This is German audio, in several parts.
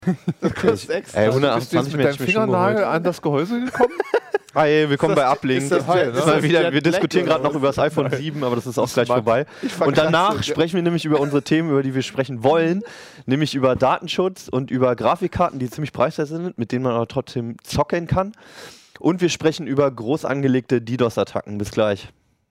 Das kostet extra. Ey, Bist du 128 mit deinem Fingernagel an das Gehäuse gekommen? Hi, willkommen bei Uplink. ist das Mal wieder, wir Jet Black diskutieren gerade oder noch über das iPhone 7, aber das ist auch gleich smart. vorbei. Und danach sprechen wir nämlich über unsere Themen, über die wir sprechen wollen, nämlich über Datenschutz und über Grafikkarten, die ziemlich preiswert sind, mit denen man aber trotzdem zocken kann. Und wir sprechen über groß angelegte DDoS-Attacken. Bis gleich.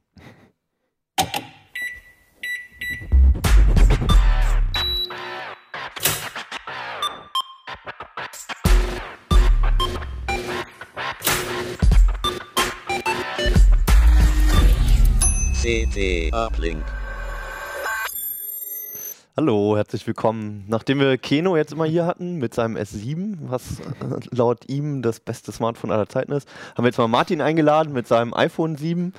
CT Uplink. Hallo, herzlich willkommen. Nachdem wir Keno jetzt immer hier hatten mit seinem S7, was laut ihm das beste Smartphone aller Zeiten ist, haben wir jetzt mal Martin eingeladen mit seinem iPhone 7.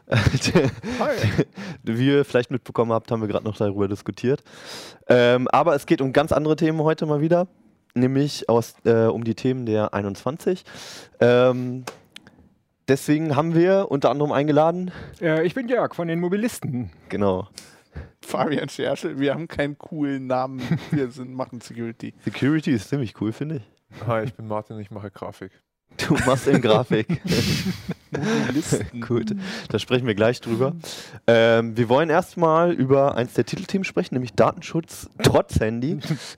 Wie ihr vielleicht mitbekommen habt, haben wir gerade noch darüber diskutiert. Aber es geht um ganz andere Themen heute mal wieder, nämlich um die Themen der 21. Deswegen haben wir unter anderem eingeladen. Ich bin Jörg von den Mobilisten. Genau. Fabian Scherschel, wir haben keinen coolen Namen. Wir machen Security. Security ist ziemlich cool, finde ich. Hi, ich bin Martin, ich mache Grafik. Du machst in Grafik. Mobilisten. Gut, da sprechen wir gleich drüber. Wir wollen erstmal über eins der Titelthemen sprechen, nämlich Datenschutz trotz Handy,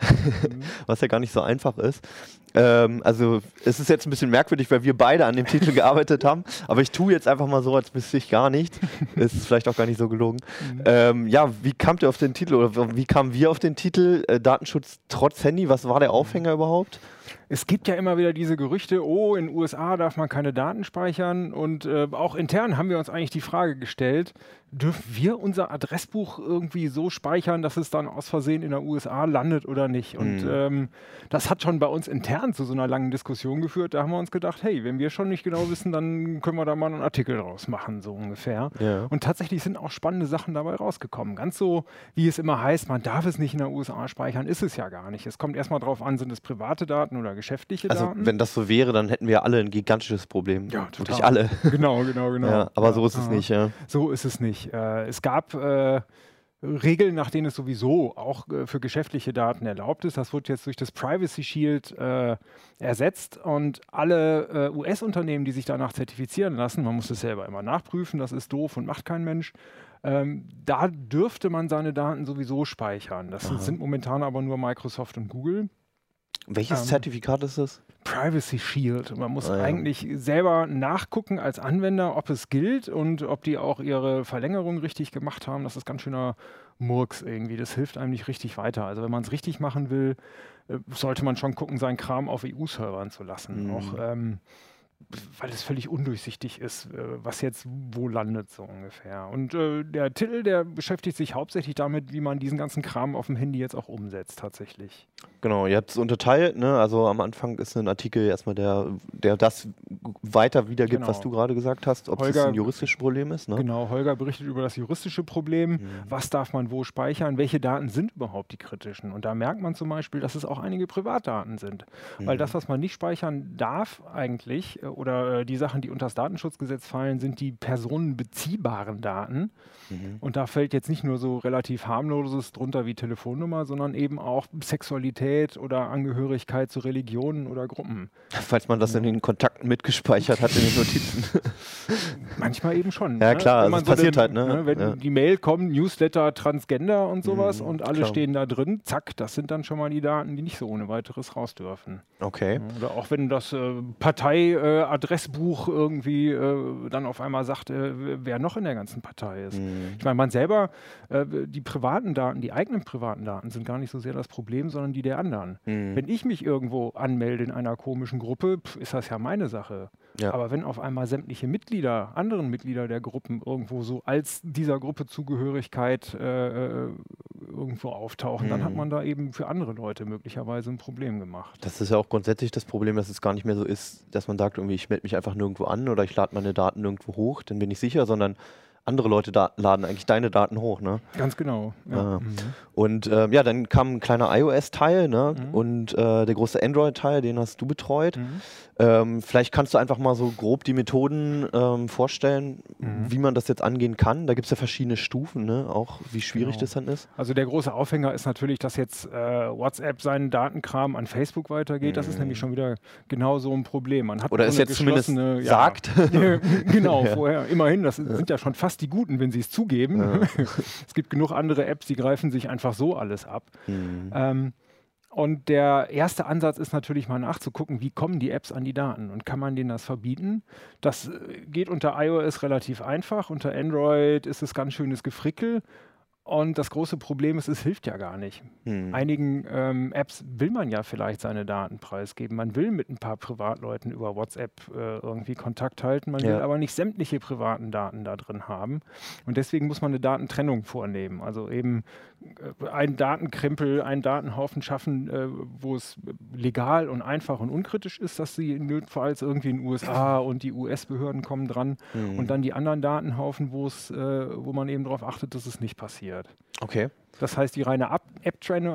was ja gar nicht so einfach ist. Also es ist jetzt ein bisschen merkwürdig, weil wir beide an dem Titel gearbeitet haben, aber ich tue jetzt einfach mal so, als wüsste ich gar nicht. Ist vielleicht auch gar nicht so gelogen. Ja, wie kamt ihr auf den Titel oder wie kamen wir auf den Titel Datenschutz trotz Handy? Was war der Aufhänger überhaupt? Es gibt ja immer wieder diese Gerüchte, oh, in den USA darf man keine Daten speichern und auch intern haben wir uns eigentlich die Frage gestellt, dürfen wir unser Adressbuch irgendwie so speichern, dass es dann aus Versehen in der USA landet oder nicht? Und das hat schon bei uns intern zu so einer langen Diskussion geführt. Da haben wir uns gedacht, hey, wenn wir schon nicht genau wissen, dann können wir da mal einen Artikel draus machen, so ungefähr. Ja. Und tatsächlich sind auch spannende Sachen dabei rausgekommen. Ganz so, wie es immer heißt, man darf es nicht in der USA speichern, ist es ja gar nicht. Es kommt erstmal drauf an, sind es private Daten oder geschäftliche Also Daten? wenn das so wäre, dann hätten wir alle ein gigantisches Problem. Ja, total. Wirklich alle. Genau. Ja, aber so ist es nicht. Ja. So ist es nicht. Es gab Regeln, nach denen es sowieso auch für geschäftliche Daten erlaubt ist. Das wird jetzt durch das Privacy Shield ersetzt und alle US-Unternehmen, die sich danach zertifizieren lassen, man muss es selber immer nachprüfen, das ist doof und macht kein Mensch, da dürfte man seine Daten sowieso speichern. Das sind momentan aber nur Microsoft und Google. Welches Zertifikat ist das? Privacy Shield. Man muss eigentlich selber nachgucken als Anwender, ob es gilt und ob die auch ihre Verlängerung richtig gemacht haben. Das ist ganz schöner Murks irgendwie. Das hilft einem nicht richtig weiter. Also wenn man es richtig machen will, sollte man schon gucken, seinen Kram auf EU-Servern zu lassen. Auch weil es völlig undurchsichtig ist, was jetzt wo landet, so ungefähr. Und der Titel, der beschäftigt sich hauptsächlich damit, wie man diesen ganzen Kram auf dem Handy jetzt auch umsetzt, tatsächlich. Genau, ihr habt es unterteilt, ne? Also am Anfang ist ein Artikel erstmal, der das weiter wiedergibt, Genau. was du gerade gesagt hast, ob es Holger- ein juristisches Problem ist. Ne? Genau, Holger berichtet über das juristische Problem. Was darf man wo speichern? Welche Daten sind überhaupt die kritischen? Und da merkt man zum Beispiel, dass es auch einige Privatdaten sind. Weil das, was man nicht speichern darf eigentlich, oder die Sachen, die unter das Datenschutzgesetz fallen, sind die personenbeziehbaren Daten. Und da fällt jetzt nicht nur so relativ harmloses drunter wie Telefonnummer, sondern eben auch Sexualität oder Angehörigkeit zu Religionen oder Gruppen. Falls man das in den Kontakten mitgespeichert hat, in den Notizen. Manchmal eben schon. Ja, klar, Wenn also man es passiert halt, ne? Wenn Ja. die Mail kommt, Newsletter, Transgender und sowas und alle klar. stehen da drin, zack, das sind dann schon mal die Daten, die nicht so ohne weiteres raus dürfen. Okay. Oder auch wenn das Partei-Adressbuch irgendwie dann auf einmal sagt, wer noch in der ganzen Partei ist. Ich meine, man selber, die privaten Daten, die eigenen privaten Daten sind gar nicht so sehr das Problem, sondern die der anderen. Wenn ich mich irgendwo anmelde in einer komischen Gruppe, ist das ja meine Sache. Ja. Aber wenn auf einmal sämtliche anderen Mitglieder der Gruppen irgendwo so als dieser Gruppe Zugehörigkeit irgendwo auftauchen, dann hat man da eben für andere Leute möglicherweise ein Problem gemacht. Das ist ja auch grundsätzlich das Problem, dass es gar nicht mehr so ist, dass man sagt, irgendwie, ich melde mich einfach nirgendwo an oder ich lade meine Daten nirgendwo hoch, dann bin ich sicher, sondern andere Leute laden eigentlich deine Daten hoch, ne? Ganz genau. Ja. Und dann kam ein kleiner iOS-Teil, ne? Und der große Android-Teil, den hast du betreut. Vielleicht kannst du einfach mal so grob die Methoden vorstellen, wie man das jetzt angehen kann. Da gibt es ja verschiedene Stufen, ne? Auch wie schwierig das dann ist. Also der große Aufhänger ist natürlich, dass jetzt WhatsApp seinen Datenkram an Facebook weitergeht. Das ist nämlich schon wieder genau so ein Problem. Man hat oder es jetzt zumindest sagt. Genau, vorher. Immerhin, das sind ja schon fast die Guten, wenn sie es zugeben. Ja. Es gibt genug andere Apps, die greifen sich einfach so alles ab. Und der erste Ansatz ist natürlich mal nachzugucken, wie kommen die Apps an die Daten und kann man denen das verbieten? Das geht unter iOS relativ einfach, unter Android ist es ganz schönes Gefrickel. Und das große Problem ist, es hilft ja gar nicht. Einigen Apps will man ja vielleicht seine Daten preisgeben. Man will mit ein paar Privatleuten über WhatsApp irgendwie Kontakt halten. Man will aber nicht sämtliche privaten Daten da drin haben. Und deswegen muss man eine Datentrennung vornehmen. Also eben einen Datenkrempel, einen Datenhaufen schaffen, wo es legal und einfach und unkritisch ist, dass sie notfalls irgendwie in den USA und die US-Behörden kommen dran. Und dann die anderen Datenhaufen, wo man eben darauf achtet, dass es nicht passiert. Okay. Das heißt, die reine App-Trennung,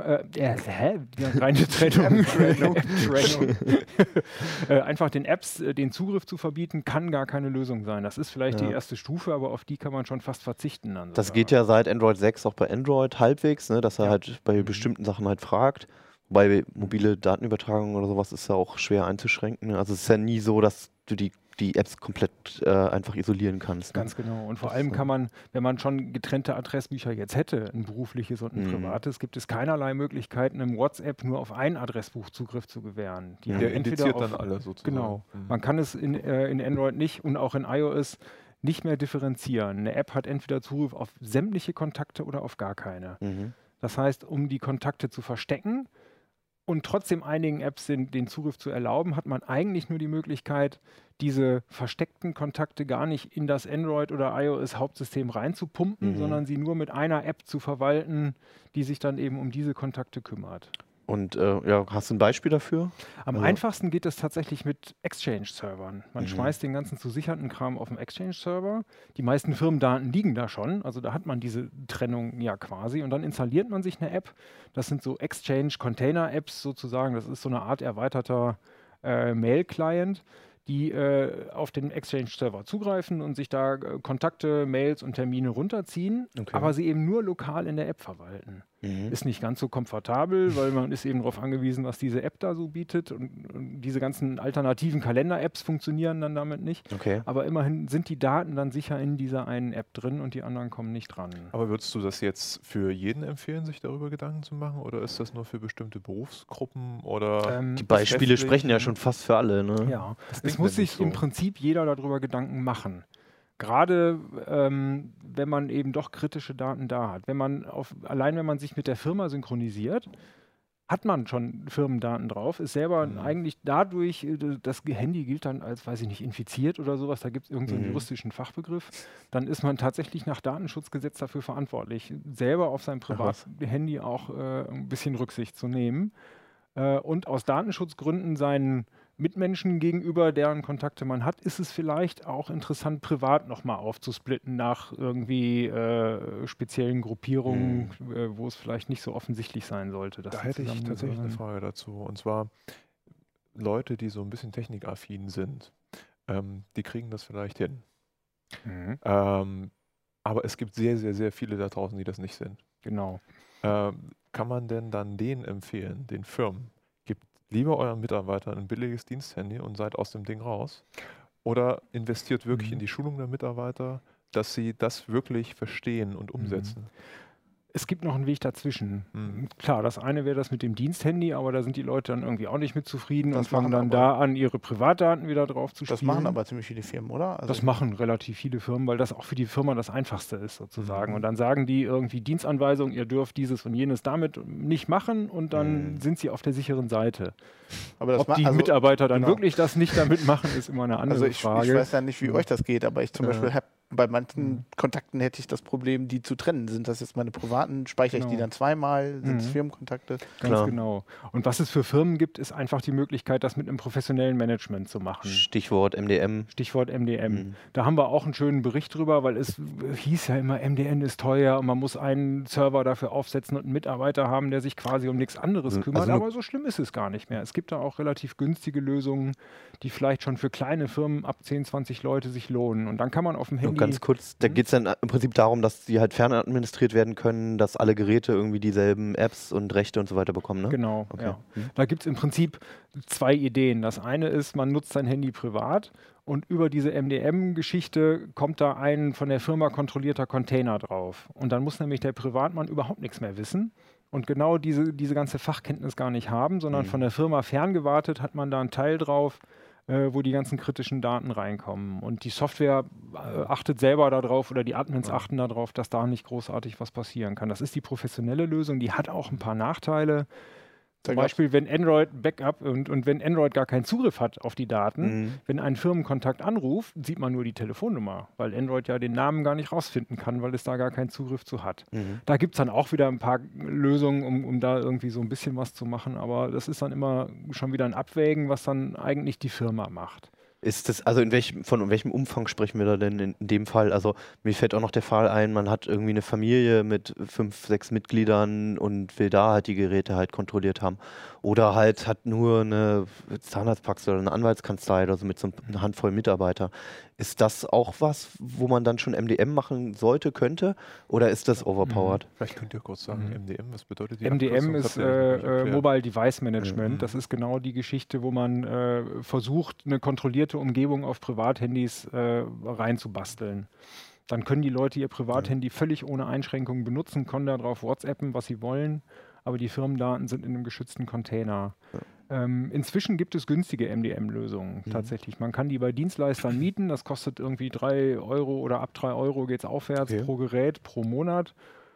einfach den Apps den Zugriff zu verbieten, kann gar keine Lösung sein. Das ist vielleicht die erste Stufe, aber auf die kann man schon fast verzichten. Dann das geht ja seit Android 6 auch bei Android halbwegs, ne, dass er halt bei bestimmten Sachen halt fragt. Wobei mobile Datenübertragung oder sowas ist ja auch schwer einzuschränken. Ne? Also es ist ja nie so, dass du die Apps komplett einfach isolieren kannst. Ne? Ganz genau. Und vor allem kann man, wenn man schon getrennte Adressbücher jetzt hätte, ein berufliches und ein privates, gibt es keinerlei Möglichkeiten, im WhatsApp nur auf ein Adressbuch Zugriff zu gewähren. Der indiziert dann alle sozusagen. Genau. Man kann es in Android nicht und auch in iOS nicht mehr differenzieren. Eine App hat entweder Zugriff auf sämtliche Kontakte oder auf gar keine. Das heißt, um die Kontakte zu verstecken und trotzdem einigen Apps den Zugriff zu erlauben, hat man eigentlich nur die Möglichkeit, diese versteckten Kontakte gar nicht in das Android- oder iOS-Hauptsystem reinzupumpen, sondern sie nur mit einer App zu verwalten, die sich dann eben um diese Kontakte kümmert. Und hast du ein Beispiel dafür? Am einfachsten geht es tatsächlich mit Exchange-Servern. Man schmeißt den ganzen zu sichernden Kram auf dem Exchange-Server. Die meisten Firmendaten liegen da schon, also da hat man diese Trennung ja quasi. Und dann installiert man sich eine App. Das sind so Exchange-Container-Apps sozusagen. Das ist so eine Art erweiterter Mail-Client, die auf den Exchange-Server zugreifen und sich da Kontakte, Mails und Termine runterziehen, aber sie eben nur lokal in der App verwalten. Ist nicht ganz so komfortabel, weil man ist eben darauf angewiesen, was diese App da so bietet und diese ganzen alternativen Kalender-Apps funktionieren dann damit nicht. Aber immerhin sind die Daten dann sicher in dieser einen App drin und die anderen kommen nicht dran. Aber würdest du das jetzt für jeden empfehlen, sich darüber Gedanken zu machen oder ist das nur für bestimmte Berufsgruppen oder die Beispiele sprechen ja schon fast für alle, ne? Ja, es muss sich im Prinzip jeder darüber Gedanken machen. Gerade wenn man eben doch kritische Daten da hat. Allein wenn man sich mit der Firma synchronisiert, hat man schon Firmendaten drauf, ist selber eigentlich dadurch, das Handy gilt dann als, weiß ich nicht, infiziert oder sowas, da gibt es irgendeinen juristischen Fachbegriff, dann ist man tatsächlich nach Datenschutzgesetz dafür verantwortlich, selber auf sein Privathandy auch ein bisschen Rücksicht zu nehmen und aus Datenschutzgründen seinen Mitmenschen gegenüber, deren Kontakte man hat, ist es vielleicht auch interessant, privat nochmal aufzusplitten nach irgendwie speziellen Gruppierungen, wo es vielleicht nicht so offensichtlich sein sollte. Da hätte ich tatsächlich eine Frage dazu. Und zwar Leute, die so ein bisschen technikaffin sind, die kriegen das vielleicht hin. Aber es gibt sehr, sehr, sehr viele da draußen, die das nicht sind. Genau. Kann man denn dann denen empfehlen, den Firmen, lieber euren Mitarbeitern ein billiges Diensthandy und seid aus dem Ding raus? Oder investiert wirklich in die Schulung der Mitarbeiter, dass sie das wirklich verstehen und umsetzen? Es gibt noch einen Weg dazwischen. Klar, das eine wäre das mit dem Diensthandy, aber da sind die Leute dann irgendwie auch nicht mit zufrieden und fangen dann da an, ihre Privatdaten wieder drauf zu spielen. Das machen aber ziemlich viele Firmen, oder? Das machen relativ viele Firmen, weil das auch für die Firma das Einfachste ist sozusagen. Und dann sagen die irgendwie Dienstanweisung, ihr dürft dieses und jenes damit nicht machen und dann sind sie auf der sicheren Seite. Aber ob die Mitarbeiter dann wirklich das nicht damit machen, ist immer eine andere Frage. Ich weiß ja nicht, wie euch das geht, aber ich zum Beispiel habe Bei manchen Kontakten hätte ich das Problem, die zu trennen. Sind das jetzt meine privaten? Speichere ich die dann zweimal? Sind es Firmenkontakte? Ganz genau. Und was es für Firmen gibt, ist einfach die Möglichkeit, das mit einem professionellen Management zu machen. Stichwort MDM. Stichwort MDM. Da haben wir auch einen schönen Bericht drüber, weil es hieß ja immer, MDM ist teuer und man muss einen Server dafür aufsetzen und einen Mitarbeiter haben, der sich quasi um nichts anderes kümmert. Aber so schlimm ist es gar nicht mehr. Es gibt da auch relativ günstige Lösungen, die vielleicht schon für kleine Firmen ab 10, 20 Leute sich lohnen. Und dann kann man auf dem Handy... Ganz kurz, da geht es dann im Prinzip darum, dass die halt fernadministriert werden können, dass alle Geräte irgendwie dieselben Apps und Rechte und so weiter bekommen, ne? Genau, ja. Da gibt es im Prinzip 2 Ideen. Das eine ist, man nutzt sein Handy privat und über diese MDM-Geschichte kommt da ein von der Firma kontrollierter Container drauf. Und dann muss nämlich der Privatmann überhaupt nichts mehr wissen und genau diese ganze Fachkenntnis gar nicht haben, sondern von der Firma ferngewartet hat man da einen Teil drauf, wo die ganzen kritischen Daten reinkommen. Und die Software achtet selber darauf oder die Admins achten darauf, dass da nicht großartig was passieren kann. Das ist die professionelle Lösung, die hat auch ein paar Nachteile. Zum Beispiel, wenn Android Backup und wenn Android gar keinen Zugriff hat auf die Daten, wenn ein Firmenkontakt anruft, sieht man nur die Telefonnummer, weil Android ja den Namen gar nicht rausfinden kann, weil es da gar keinen Zugriff zu hat. Da gibt es dann auch wieder ein paar Lösungen, um da irgendwie so ein bisschen was zu machen, aber das ist dann immer schon wieder ein Abwägen, was dann eigentlich die Firma macht. Ist das, also von welchem Umfang sprechen wir da denn in dem Fall? Also mir fällt auch noch der Fall ein, man hat irgendwie eine Familie mit 5, 6 Mitgliedern und will da halt die Geräte halt kontrolliert haben. Oder halt hat nur eine Zahnarztpraxis oder eine Anwaltskanzlei oder so mit so einer Handvoll Mitarbeiter. Ist das auch was, wo man dann schon MDM machen sollte, könnte? Oder ist das overpowered? Vielleicht könnt ihr kurz sagen, MDM, was bedeutet die MDM ist Mobile Device Management. Das ist genau die Geschichte, wo man versucht, eine kontrollierte Umgebung auf Privathandys reinzubasteln. Dann können die Leute ihr Privathandy völlig ohne Einschränkungen benutzen, können darauf WhatsAppen, was sie wollen, aber die Firmendaten sind in einem geschützten Container. Inzwischen gibt es günstige MDM-Lösungen tatsächlich. Man kann die bei Dienstleistern mieten, das kostet irgendwie 3 Euro oder ab 3 Euro geht es aufwärts pro Gerät, pro Monat.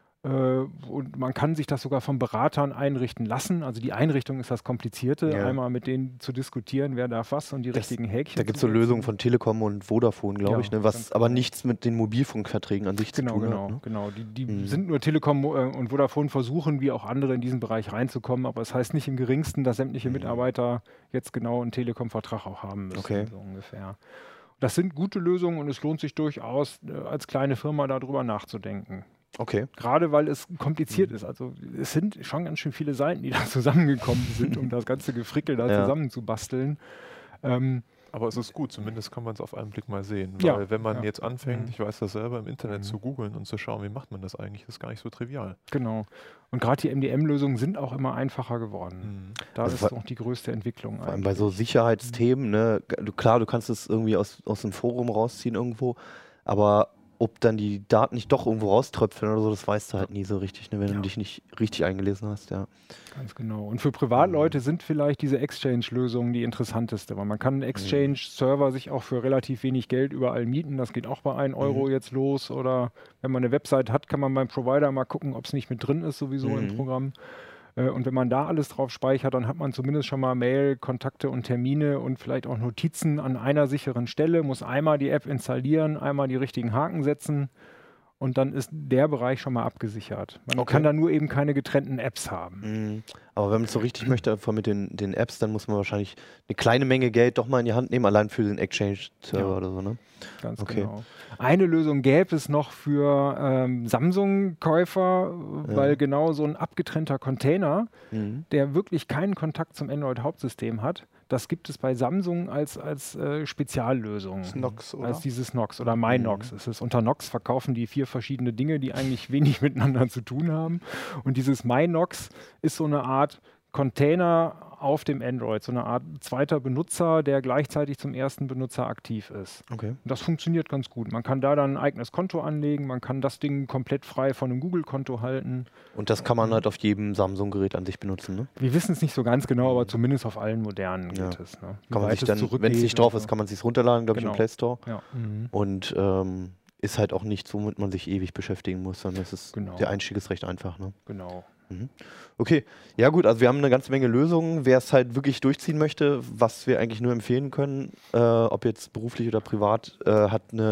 Und man kann sich das sogar von Beratern einrichten lassen. Also die Einrichtung ist das Komplizierte, einmal mit denen zu diskutieren, wer darf was und die richtigen Häkchen. Da gibt es so Lösungen von Telekom und Vodafone, glaube ich, ne, was aber nichts mit den Mobilfunkverträgen an sich zu tun hat. Ne? Genau. Die sind nur Telekom und Vodafone versuchen, wie auch andere in diesen Bereich reinzukommen, aber es heißt nicht im Geringsten, dass sämtliche Mitarbeiter jetzt genau einen Telekom-Vertrag auch haben müssen, so ungefähr. Das sind gute Lösungen und es lohnt sich durchaus, als kleine Firma darüber nachzudenken. Okay. Gerade weil es kompliziert ist. Also es sind schon ganz schön viele Seiten, die da zusammengekommen sind, um das ganze Gefrickel da zusammenzubasteln. Aber es ist gut, zumindest kann man es auf einen Blick mal sehen. Weil wenn man jetzt anfängt, ich weiß das selber, im Internet zu googeln und zu schauen, wie macht man das eigentlich, ist gar nicht so trivial. Genau. Und gerade die MDM-Lösungen sind auch immer einfacher geworden. Da ist noch die größte Entwicklung. Vor allem bei so Sicherheitsthemen, ne? Klar, du kannst es irgendwie aus dem Forum rausziehen irgendwo, aber ob dann die Daten nicht doch irgendwo rauströpfeln oder so, das weißt du halt nie so richtig, ne, wenn du dich nicht richtig eingelesen hast, Ganz genau. Und für Privatleute sind vielleicht diese Exchange-Lösungen die interessanteste, weil man kann einen Exchange-Server sich auch für relativ wenig Geld überall mieten. Das geht auch bei 1 Euro jetzt los. Oder wenn man eine Website hat, kann man beim Provider mal gucken, ob es nicht mit drin ist sowieso im Programm. Und wenn man da alles drauf speichert, dann hat man zumindest schon mal Mail, Kontakte und Termine und vielleicht auch Notizen an einer sicheren Stelle, muss einmal die App installieren, einmal die richtigen Haken setzen und dann ist der Bereich schon mal abgesichert. Man kann da nur eben keine getrennten Apps haben. Aber wenn man es so richtig möchte, einfach mit den Apps, dann muss man wahrscheinlich eine kleine Menge Geld doch mal in die Hand nehmen, allein für den Exchange-Server oder so, ne? Ganz genau. Eine Lösung gäbe es noch für Samsung-Käufer, weil genau so ein abgetrennter Container, der wirklich keinen Kontakt zum Android-Hauptsystem hat, das gibt es bei Samsung als Speziallösung. Nox, oder? Als dieses Nox oder MyNox. Es ist unter Nox verkaufen die 4 verschiedene Dinge, die eigentlich wenig miteinander zu tun haben. Und dieses MyNox ist so eine Art Container auf dem Android, so eine Art zweiter Benutzer, der gleichzeitig zum ersten Benutzer aktiv ist. Und das funktioniert ganz gut. Man kann da dann ein eigenes Konto anlegen, man kann das Ding komplett frei von einem Google-Konto halten. Und das kann man halt auf jedem Samsung-Gerät an sich benutzen, ne? Wir wissen es nicht so ganz genau, aber zumindest auf allen modernen geht es. Ne? Kann man sich dann, wenn es nicht drauf ist, kann man es sich runterladen, glaube ich, im Play Store. Und ist halt auch nichts, womit man sich ewig beschäftigen muss, sondern es ist der Einstieg ist recht einfach, ne? Genau. Okay, ja gut, also wir haben eine ganze Menge Lösungen. Wer es halt wirklich durchziehen möchte, was wir eigentlich nur empfehlen können, ob jetzt beruflich oder privat, hat eine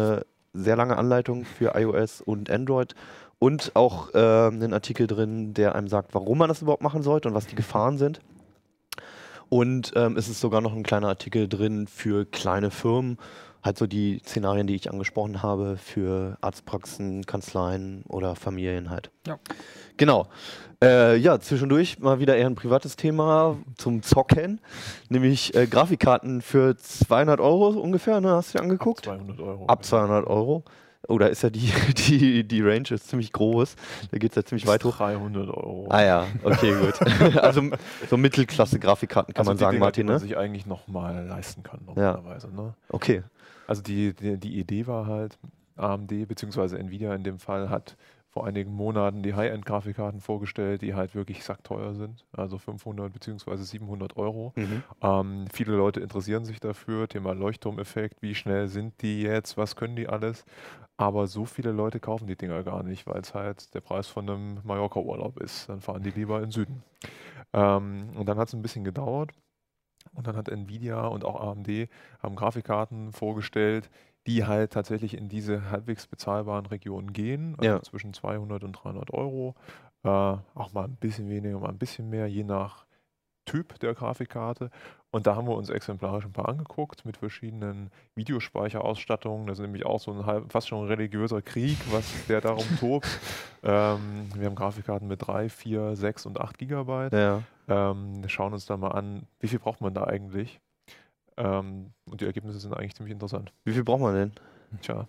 sehr lange Anleitung für iOS und Android und auch einen Artikel drin, der einem sagt, warum man das überhaupt machen sollte und was die Gefahren sind. Und es ist sogar noch ein kleiner Artikel drin für kleine Firmen, halt so die Szenarien, die ich angesprochen habe, für Arztpraxen, Kanzleien oder Familien halt. Ja. Genau. Ja, zwischendurch mal wieder eher ein privates Thema zum Zocken, nämlich Grafikkarten für 200 Euro ungefähr, ne? Hast du dir angeguckt? Ab 200 Euro. Ab 200 Euro. Oh, da ist ja die Range ist ziemlich groß. Da geht es ja ziemlich weit hoch. 300 Euro. Ah ja, okay, gut. Also so Mittelklasse-Grafikkarten kann man sagen, Dinger, Martin, die man ne? sich eigentlich nochmal leisten kann, normalerweise. Ne? Okay. Also die Idee war halt, AMD bzw. Nvidia in dem Fall hat vor einigen Monaten die High-End-Grafikkarten vorgestellt, die halt wirklich sackteuer sind, also 500 bzw. 700 Euro. Viele Leute interessieren sich dafür, Thema Leuchtturmeffekt, wie schnell sind die jetzt, was können die alles, aber so viele Leute kaufen die Dinger gar nicht, weil es halt der Preis von einem Mallorca-Urlaub ist, dann fahren die lieber in den Süden. Und dann hat es ein bisschen gedauert und dann hat Nvidia und auch AMD haben Grafikkarten vorgestellt, die halt tatsächlich in diese halbwegs bezahlbaren Regionen gehen, also zwischen 200 und 300 Euro. Auch mal ein bisschen weniger, mal ein bisschen mehr, je nach Typ der Grafikkarte. Und da haben wir uns exemplarisch ein paar angeguckt mit verschiedenen Videospeicherausstattungen. Das ist nämlich auch so fast schon ein religiöser Krieg, der darum tobt. Wir haben Grafikkarten mit 3, 4, 6 und 8 Gigabyte. Ja. Schauen uns da mal an, wie viel braucht man da eigentlich? Und die Ergebnisse sind eigentlich ziemlich interessant. Wie viel braucht man denn? Tja.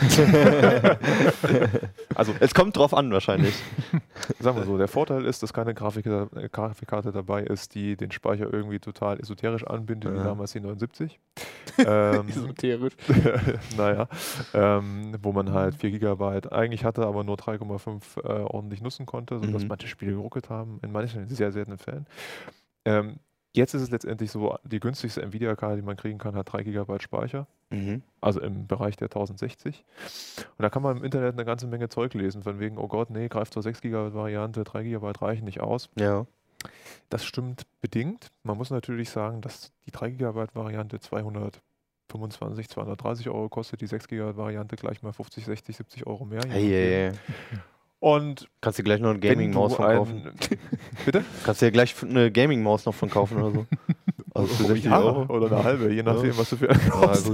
Also es kommt drauf an wahrscheinlich. Sagen wir so, der Vorteil ist, dass keine Grafikkarte dabei ist, die den Speicher irgendwie total esoterisch anbindet, wie damals die 79. Esoterisch. Naja, wo man halt 4 GB eigentlich hatte, aber nur 3,5 ordentlich nutzen konnte, sodass manche Spiele geruckelt haben, in manchen sehr seltenen Fällen. Jetzt ist es letztendlich so, die günstigste Nvidia-Karte, die man kriegen kann, hat 3 GB Speicher. Also im Bereich der 1060. Und da kann man im Internet eine ganze Menge Zeug lesen, von wegen, oh Gott, nee, greift zur 6 GB Variante, 3 GB reichen nicht aus. Ja. Das stimmt bedingt. Man muss natürlich sagen, dass die 3 GB Variante 225, 230 Euro kostet, die 6 GB Variante gleich mal 50, 60, 70 Euro mehr. Hey. Und kannst du gleich noch eine Gaming-Maus von kaufen? Bitte? Kannst du ja gleich eine Gaming-Maus noch von kaufen oder so. Also für 60 Euro. Oder eine halbe, je nachdem, was du für eine kaufst.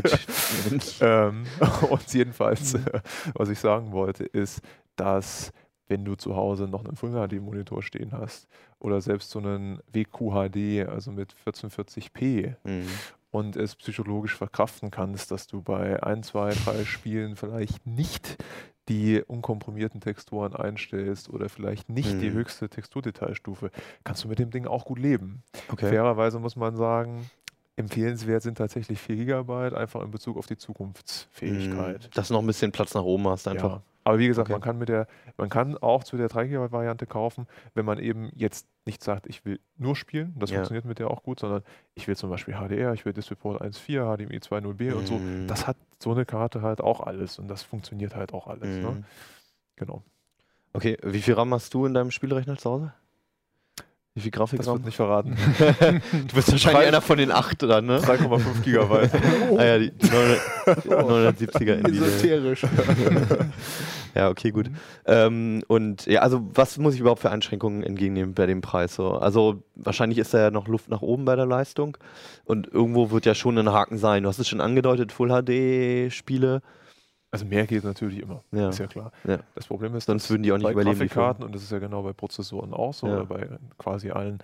Und jedenfalls, was ich sagen wollte, ist, dass wenn du zu Hause noch einen Full HD-Monitor stehen hast oder selbst so einen WQHD, also mit 1440p, und es psychologisch verkraften kannst, dass du bei 1, 2, 3 Spielen vielleicht nicht die unkomprimierten Texturen einstellst oder vielleicht nicht die höchste Texturdetailstufe, kannst du mit dem Ding auch gut leben. Okay. Fairerweise muss man sagen, empfehlenswert sind tatsächlich 4 GB, einfach in Bezug auf die Zukunftsfähigkeit. Dass du noch ein bisschen Platz nach oben hast einfach. Ja. Aber wie gesagt, man kann auch zu der 3 GB Variante kaufen, wenn man eben jetzt nicht sagt, ich will nur spielen, das funktioniert mit der auch gut, sondern ich will zum Beispiel HDR, ich will DisplayPort 1.4, HDMI 2.0b und so. Das hat so eine Karte halt auch alles und das funktioniert halt auch alles. Ne? Genau. Okay, wie viel RAM hast du in deinem Spielrechner zu Hause? Wie viel Grafikram? Das wird nicht verraten. Du bist wahrscheinlich einer von den 8 dann, ne? 3,5 GB. Ah ja, die 970er. Esoterisch. Ja, okay, gut. Und ja, also was muss ich überhaupt für Einschränkungen entgegennehmen bei dem Preis? So? Also wahrscheinlich ist da ja noch Luft nach oben bei der Leistung und irgendwo wird ja schon ein Haken sein. Du hast es schon angedeutet, Full-HD-Spiele. Also mehr geht natürlich immer, ist ja klar. Ja. Das Problem ist, sonst würden die auch nicht bei überleben. Grafikkarten, und das ist ja genau bei Prozessoren auch so, oder bei quasi allen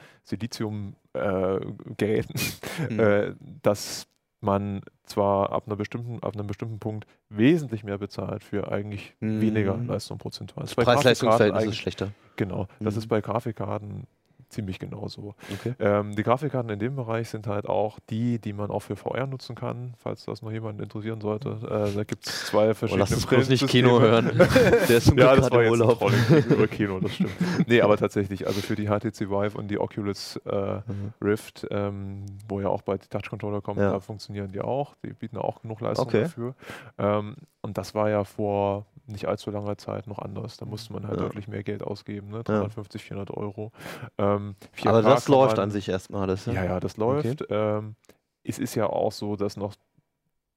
Silizium-Geräten, dass man zwar ab einem bestimmten Punkt wesentlich mehr bezahlt für eigentlich weniger Leistung prozentual. Das Preis-Leistungs-Verhältnis ist schlechter. Genau, das ist bei Grafikkarten ziemlich genauso. Okay. Die Grafikkarten in dem Bereich sind halt auch die man auch für VR nutzen kann, falls das noch jemanden interessieren sollte. Da gibt es 2 verschiedene. Lass uns bloß nicht Kino hören. Der ist ja, das war jetzt ein Trolling über Kino, das stimmt. Nee, aber tatsächlich, also für die HTC Vive und die Oculus Rift, wo ja auch bald die Touch-Controller kommen, da funktionieren die auch. Die bieten auch genug Leistung dafür. Und das war ja vor nicht allzu langer Zeit noch anders. Da musste man halt deutlich mehr Geld ausgeben, ne? 350, 400 Euro. Aber das läuft an sich erstmal alles. Ja, das läuft. Es ist ja auch so, dass noch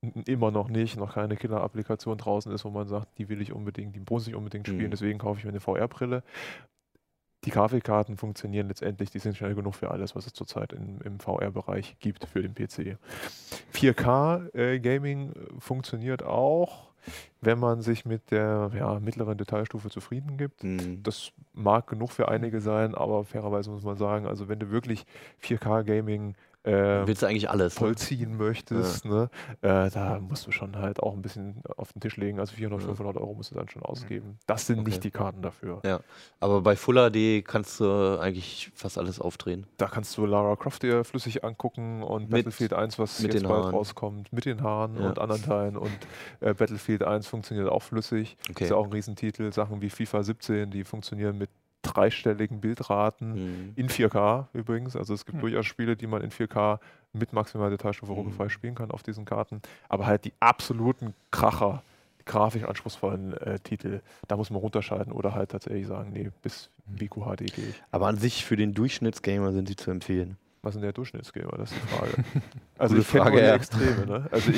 immer noch keine Killer-Applikation draußen ist, wo man sagt, die muss ich unbedingt spielen, deswegen kaufe ich mir eine VR-Brille. Die Grafikkarten funktionieren letztendlich, die sind schnell genug für alles, was es zurzeit im VR-Bereich gibt für den PC. 4K-Gaming funktioniert auch, wenn man sich mit der mittleren Detailstufe zufrieden gibt. Das mag genug für einige sein, aber fairerweise muss man sagen, also wenn du wirklich 4K-Gaming willst du eigentlich alles vollziehen möchtest, ne? Da musst du schon halt auch ein bisschen auf den Tisch legen. Also 400, 500 Euro musst du dann schon ausgeben. Das sind nicht die Karten dafür. Ja, aber bei Full HD kannst du eigentlich fast alles aufdrehen. Da kannst du Lara Croft dir flüssig angucken und Battlefield 1, was jetzt bald rauskommt, mit den Haaren und anderen Teilen. Und Battlefield 1 funktioniert auch flüssig. Ist ja auch ein Riesentitel. Sachen wie FIFA 17, die funktionieren mit dreistelligen Bildraten in 4K übrigens. Also es gibt durchaus Spiele, die man in 4K mit maximaler Detailstufe ruckelfrei spielen kann auf diesen Karten. Aber halt die absoluten Kracher, die grafisch anspruchsvollen Titel, da muss man runterschalten oder halt tatsächlich sagen, nee, bis WQHD gehe ich. Aber an sich für den Durchschnittsgamer sind sie zu empfehlen. Was ist denn der Durchschnittsgamer? Das ist die Frage. Also ich kenne die Extreme, ne? Also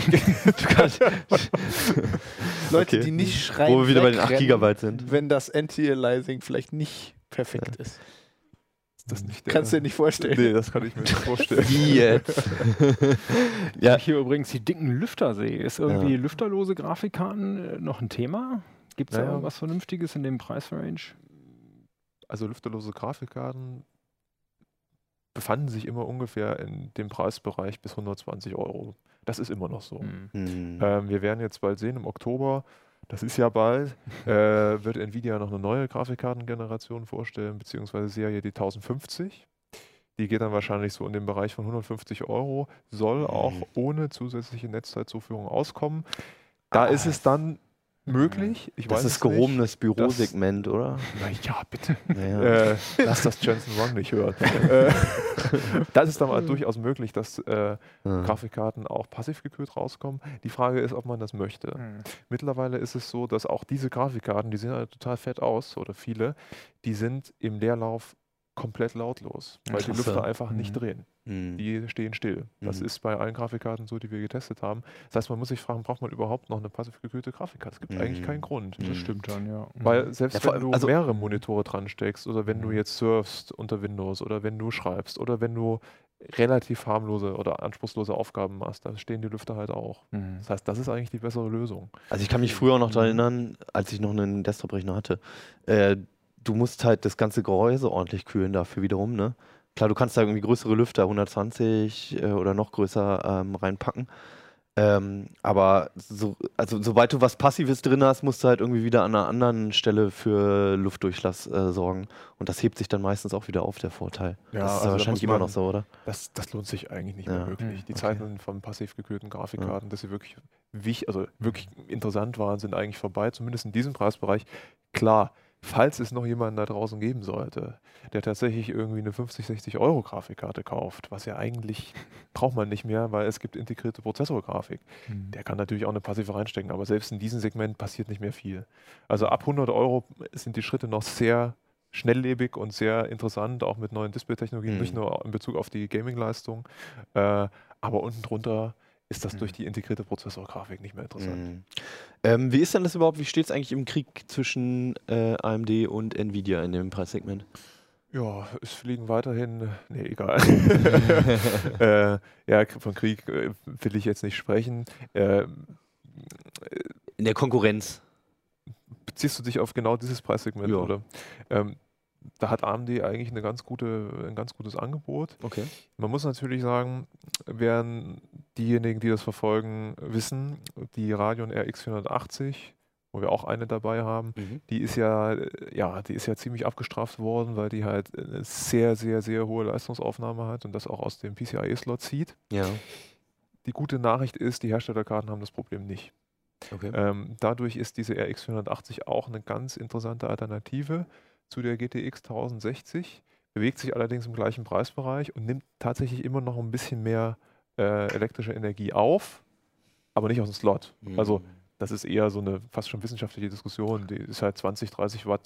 Leute, die nicht schreien, wo wir wieder bei den 8 GB sind. Wenn das Anti-Aliasing vielleicht nicht perfekt ist. Das nicht Kannst du dir nicht vorstellen. Nee, das kann ich mir nicht vorstellen. Wie jetzt? Ja. Hier übrigens die dicken Lüfter sehe. Ist irgendwie lüfterlose Grafikkarten noch ein Thema? Gibt es da was Vernünftiges in dem Preisrange? Also lüfterlose Grafikkarten befanden sich immer ungefähr in dem Preisbereich bis 120 Euro. Das ist immer noch so. Wir werden jetzt bald sehen, im Oktober, das ist ja bald, wird Nvidia noch eine neue Grafikkartengeneration vorstellen, beziehungsweise Serie die 1050. Die geht dann wahrscheinlich so in den Bereich von 150 Euro, soll auch ohne zusätzliche Netzteilzuführung auskommen. Da ist es dann möglich. Das ist gehobenes Bürosegment, oder? Na ja, bitte. Lass das Jensen Wang nicht hören. Das ist dann mal durchaus möglich, dass Grafikkarten auch passiv gekühlt rauskommen. Die Frage ist, ob man das möchte. Mittlerweile ist es so, dass auch diese Grafikkarten, die sehen halt total fett aus, oder viele, die sind im Leerlauf komplett lautlos, weil die Lüfter einfach nicht drehen. Die stehen still. Das ist bei allen Grafikkarten so, die wir getestet haben. Das heißt, man muss sich fragen, braucht man überhaupt noch eine passiv gekühlte Grafikkarte? Es gibt eigentlich keinen Grund. Das stimmt dann, ja. Weil selbst wenn du mehrere Monitore dran steckst oder wenn du jetzt surfst unter Windows oder wenn du schreibst oder wenn du relativ harmlose oder anspruchslose Aufgaben machst, dann stehen die Lüfter halt auch. Das heißt, das ist eigentlich die bessere Lösung. Also ich kann mich früher auch noch daran erinnern, als ich noch einen Desktop-Rechner hatte, du musst halt das ganze Gehäuse ordentlich kühlen dafür wiederum, ne? Klar, du kannst da irgendwie größere Lüfter, 120 oder noch größer reinpacken. Aber sobald du was Passives drin hast, musst du halt irgendwie wieder an einer anderen Stelle für Luftdurchlass sorgen. Und das hebt sich dann meistens auch wieder auf, der Vorteil. Ja, das ist ja wahrscheinlich immer noch so, oder? Das lohnt sich eigentlich nicht mehr wirklich. Die Zeiten von passiv gekühlten Grafikkarten, dass sie wirklich interessant waren, sind eigentlich vorbei, zumindest in diesem Preisbereich. Klar, falls es noch jemanden da draußen geben sollte, der tatsächlich irgendwie eine 50, 60 Euro Grafikkarte kauft, was ja eigentlich braucht man nicht mehr, weil es gibt integrierte Prozessorgrafik. Der kann natürlich auch eine passive reinstecken, aber selbst in diesem Segment passiert nicht mehr viel. Also ab 100 Euro sind die Schritte noch sehr schnelllebig und sehr interessant, auch mit neuen Display-Technologien, nicht nur in Bezug auf die Gaming-Leistung, aber unten drunter ist das durch die integrierte Prozessorgrafik nicht mehr interessant. Wie ist denn das überhaupt? Wie steht es eigentlich im Krieg zwischen AMD und Nvidia in dem Preissegment? Ja, es fliegen weiterhin, nee, egal. Von Krieg will ich jetzt nicht sprechen. In der Konkurrenz. Beziehst du dich auf genau dieses Preissegment, oder? Da hat AMD eigentlich ein ganz gutes Angebot. Okay. Man muss natürlich sagen, während diejenigen, die das verfolgen, wissen, die Radeon RX 480, wo wir auch eine dabei haben, die ist ja ziemlich abgestraft worden, weil die halt eine sehr, sehr, sehr hohe Leistungsaufnahme hat und das auch aus dem PCIe-Slot zieht. Ja. Die gute Nachricht ist, die Herstellerkarten haben das Problem nicht. Okay. Dadurch ist diese RX 480 auch eine ganz interessante Alternative zu der GTX 1060, bewegt sich allerdings im gleichen Preisbereich und nimmt tatsächlich immer noch ein bisschen mehr elektrische Energie auf, aber nicht aus dem Slot. Also das ist eher so eine fast schon wissenschaftliche Diskussion, die ist halt 20, 30 Watt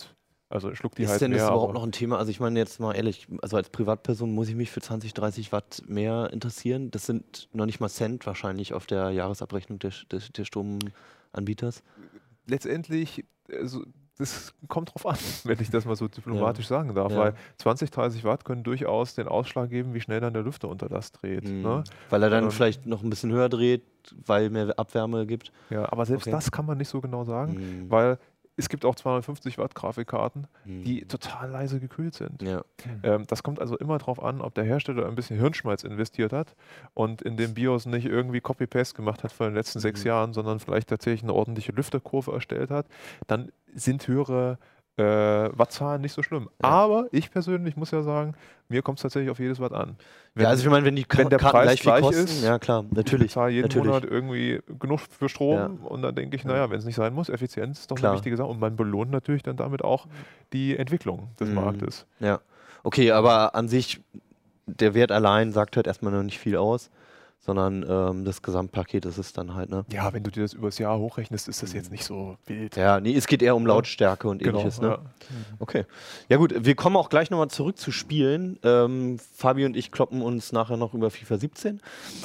Also schluckt die Ist halt denn mehr. das überhaupt noch ein Thema? Also ich meine jetzt mal ehrlich, also als Privatperson muss ich mich für 20, 30 Watt mehr interessieren. Das sind noch nicht mal Cent wahrscheinlich auf der Jahresabrechnung des Stromanbieters. Letztendlich, also, das kommt drauf an, wenn ich das mal so diplomatisch sagen darf, Ja. weil 20, 30 Watt können durchaus den Ausschlag geben, wie schnell dann der Lüfter unter Last dreht. Ne? Weil er dann vielleicht noch ein bisschen höher dreht, weil mehr Abwärme gibt. Ja, aber selbst das kann man nicht so genau sagen, weil es gibt auch 250 Watt Grafikkarten, die total leise gekühlt sind. Ja. Das kommt also immer darauf an, ob der Hersteller ein bisschen Hirnschmalz investiert hat und in dem BIOS nicht irgendwie Copy-Paste gemacht hat von den letzten 6 Jahren, sondern vielleicht tatsächlich eine ordentliche Lüfterkurve erstellt hat. Dann sind höhere Wattzahlen nicht so schlimm. Ja. Aber ich persönlich muss ja sagen, mir kommt es tatsächlich auf jedes Watt an. Ja, also ich meine, wenn die wenn der Karten Preis gleich gleich kosten, ist, ja klar, natürlich. Ich zahle jeden natürlich. Monat irgendwie genug für Strom und dann denke ich, naja, wenn es nicht sein muss, Effizienz ist doch eine wichtige Sache und man belohnt natürlich dann damit auch die Entwicklung des Marktes. Ja, okay, aber an sich, der Wert allein sagt halt erstmal noch nicht viel aus, sondern das Gesamtpaket ist es dann halt, ne? Ja, wenn du dir das übers Jahr hochrechnest, ist das jetzt nicht so wild. Ja, nee, es geht eher um Lautstärke und ähnliches, ne? Ja. Okay. Ja gut, wir kommen auch gleich nochmal zurück zu Spielen. Fabi und ich kloppen uns nachher noch über FIFA 17.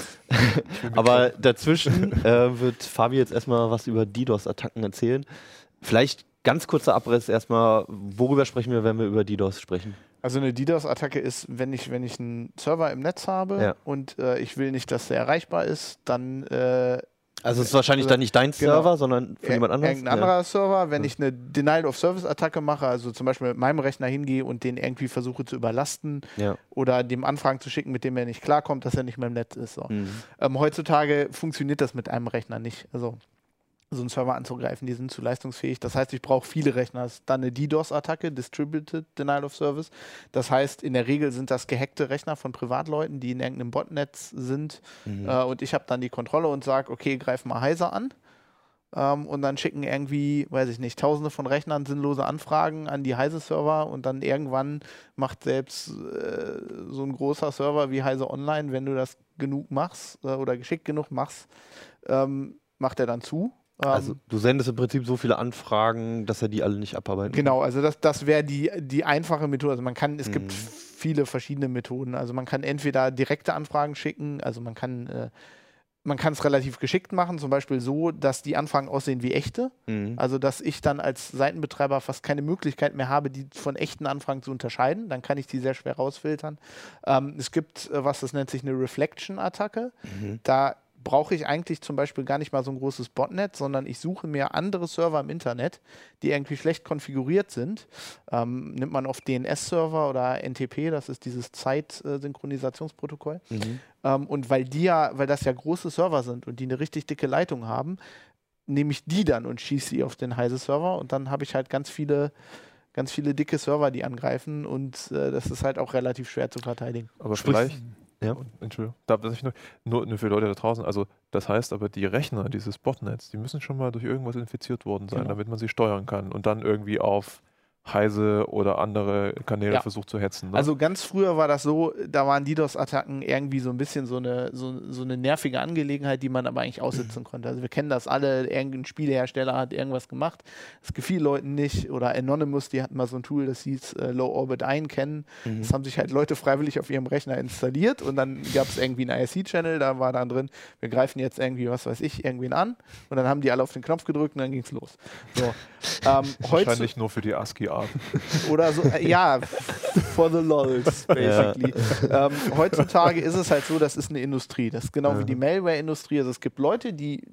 Aber dazwischen wird Fabi jetzt erstmal was über DDoS-Attacken erzählen. Vielleicht ganz kurzer Abriss erstmal, worüber sprechen wir, wenn wir über DDoS sprechen? Also eine DDoS-Attacke ist, wenn ich einen Server im Netz habe und ich will nicht, dass der erreichbar ist, dann also es ist wahrscheinlich dann nicht dein Server, sondern von jemand anderem? Irgendein anderer Server. Wenn ich eine Denial-of-Service-Attacke mache, also zum Beispiel mit meinem Rechner hingehe und den irgendwie versuche zu überlasten oder dem Anfragen zu schicken, mit dem er nicht klarkommt, dass er nicht mehr im Netz ist. So. Heutzutage funktioniert das mit einem Rechner nicht. Also so einen Server anzugreifen, die sind zu leistungsfähig. Das heißt, ich brauche viele Rechner. Das ist dann eine DDoS-Attacke, Distributed Denial of Service. Das heißt, in der Regel sind das gehackte Rechner von Privatleuten, die in irgendeinem Botnetz sind. Und ich habe dann die Kontrolle und sage, okay, greif mal Heiser an. Und dann schicken irgendwie, weiß ich nicht, tausende von Rechnern sinnlose Anfragen an die Heise-Server und dann irgendwann macht selbst so ein großer Server wie Heise Online, wenn du das genug machst oder geschickt genug machst, macht er dann zu. Also du sendest im Prinzip so viele Anfragen, dass er die alle nicht abarbeiten kann. Genau, also das wäre die einfache Methode. Also es gibt viele verschiedene Methoden. Also man kann entweder direkte Anfragen schicken, also man kann es relativ geschickt machen, zum Beispiel so, dass die Anfragen aussehen wie echte. Also dass ich dann als Seitenbetreiber fast keine Möglichkeit mehr habe, die von echten Anfragen zu unterscheiden. Dann kann ich die sehr schwer rausfiltern. Es gibt das nennt sich eine Reflection-Attacke. Da brauche ich eigentlich zum Beispiel gar nicht mal so ein großes Botnet, sondern ich suche mir andere Server im Internet, die irgendwie schlecht konfiguriert sind. Nimmt man oft DNS-Server oder NTP, das ist dieses Zeitsynchronisationsprotokoll. Und weil das ja große Server sind und die eine richtig dicke Leitung haben, nehme ich die dann und schieße sie auf den Heise-Server und dann habe ich halt ganz viele dicke Server, die angreifen und das ist halt auch relativ schwer zu verteidigen. Aber vielleicht... Ja. Entschuldigung, nur für Leute da draußen, also das heißt aber, die Rechner dieses Botnets, die müssen schon mal durch irgendwas infiziert worden sein, damit man sie steuern kann und dann irgendwie auf Heise oder andere Kanäle versucht zu hetzen. Ne? Also ganz früher war das so, da waren DDoS-Attacken irgendwie so ein bisschen so eine nervige Angelegenheit, die man aber eigentlich aussitzen konnte. Also wir kennen das alle, irgendein Spielehersteller hat irgendwas gemacht, das gefiel Leuten nicht oder Anonymous, die hatten mal so ein Tool, das hieß Low Orbit einkennen. Das haben sich halt Leute freiwillig auf ihrem Rechner installiert und dann gab es irgendwie einen IRC-Channel, da war dann drin, wir greifen jetzt irgendwie, was weiß ich, irgendwen an und dann haben die alle auf den Knopf gedrückt und dann ging es los. So. Wahrscheinlich nur für die ASCII-Art. Oder so, ja, for the lols, basically. Heutzutage ist es halt so, das ist eine Industrie. Das ist genau wie die Malware-Industrie. Also es gibt Leute, die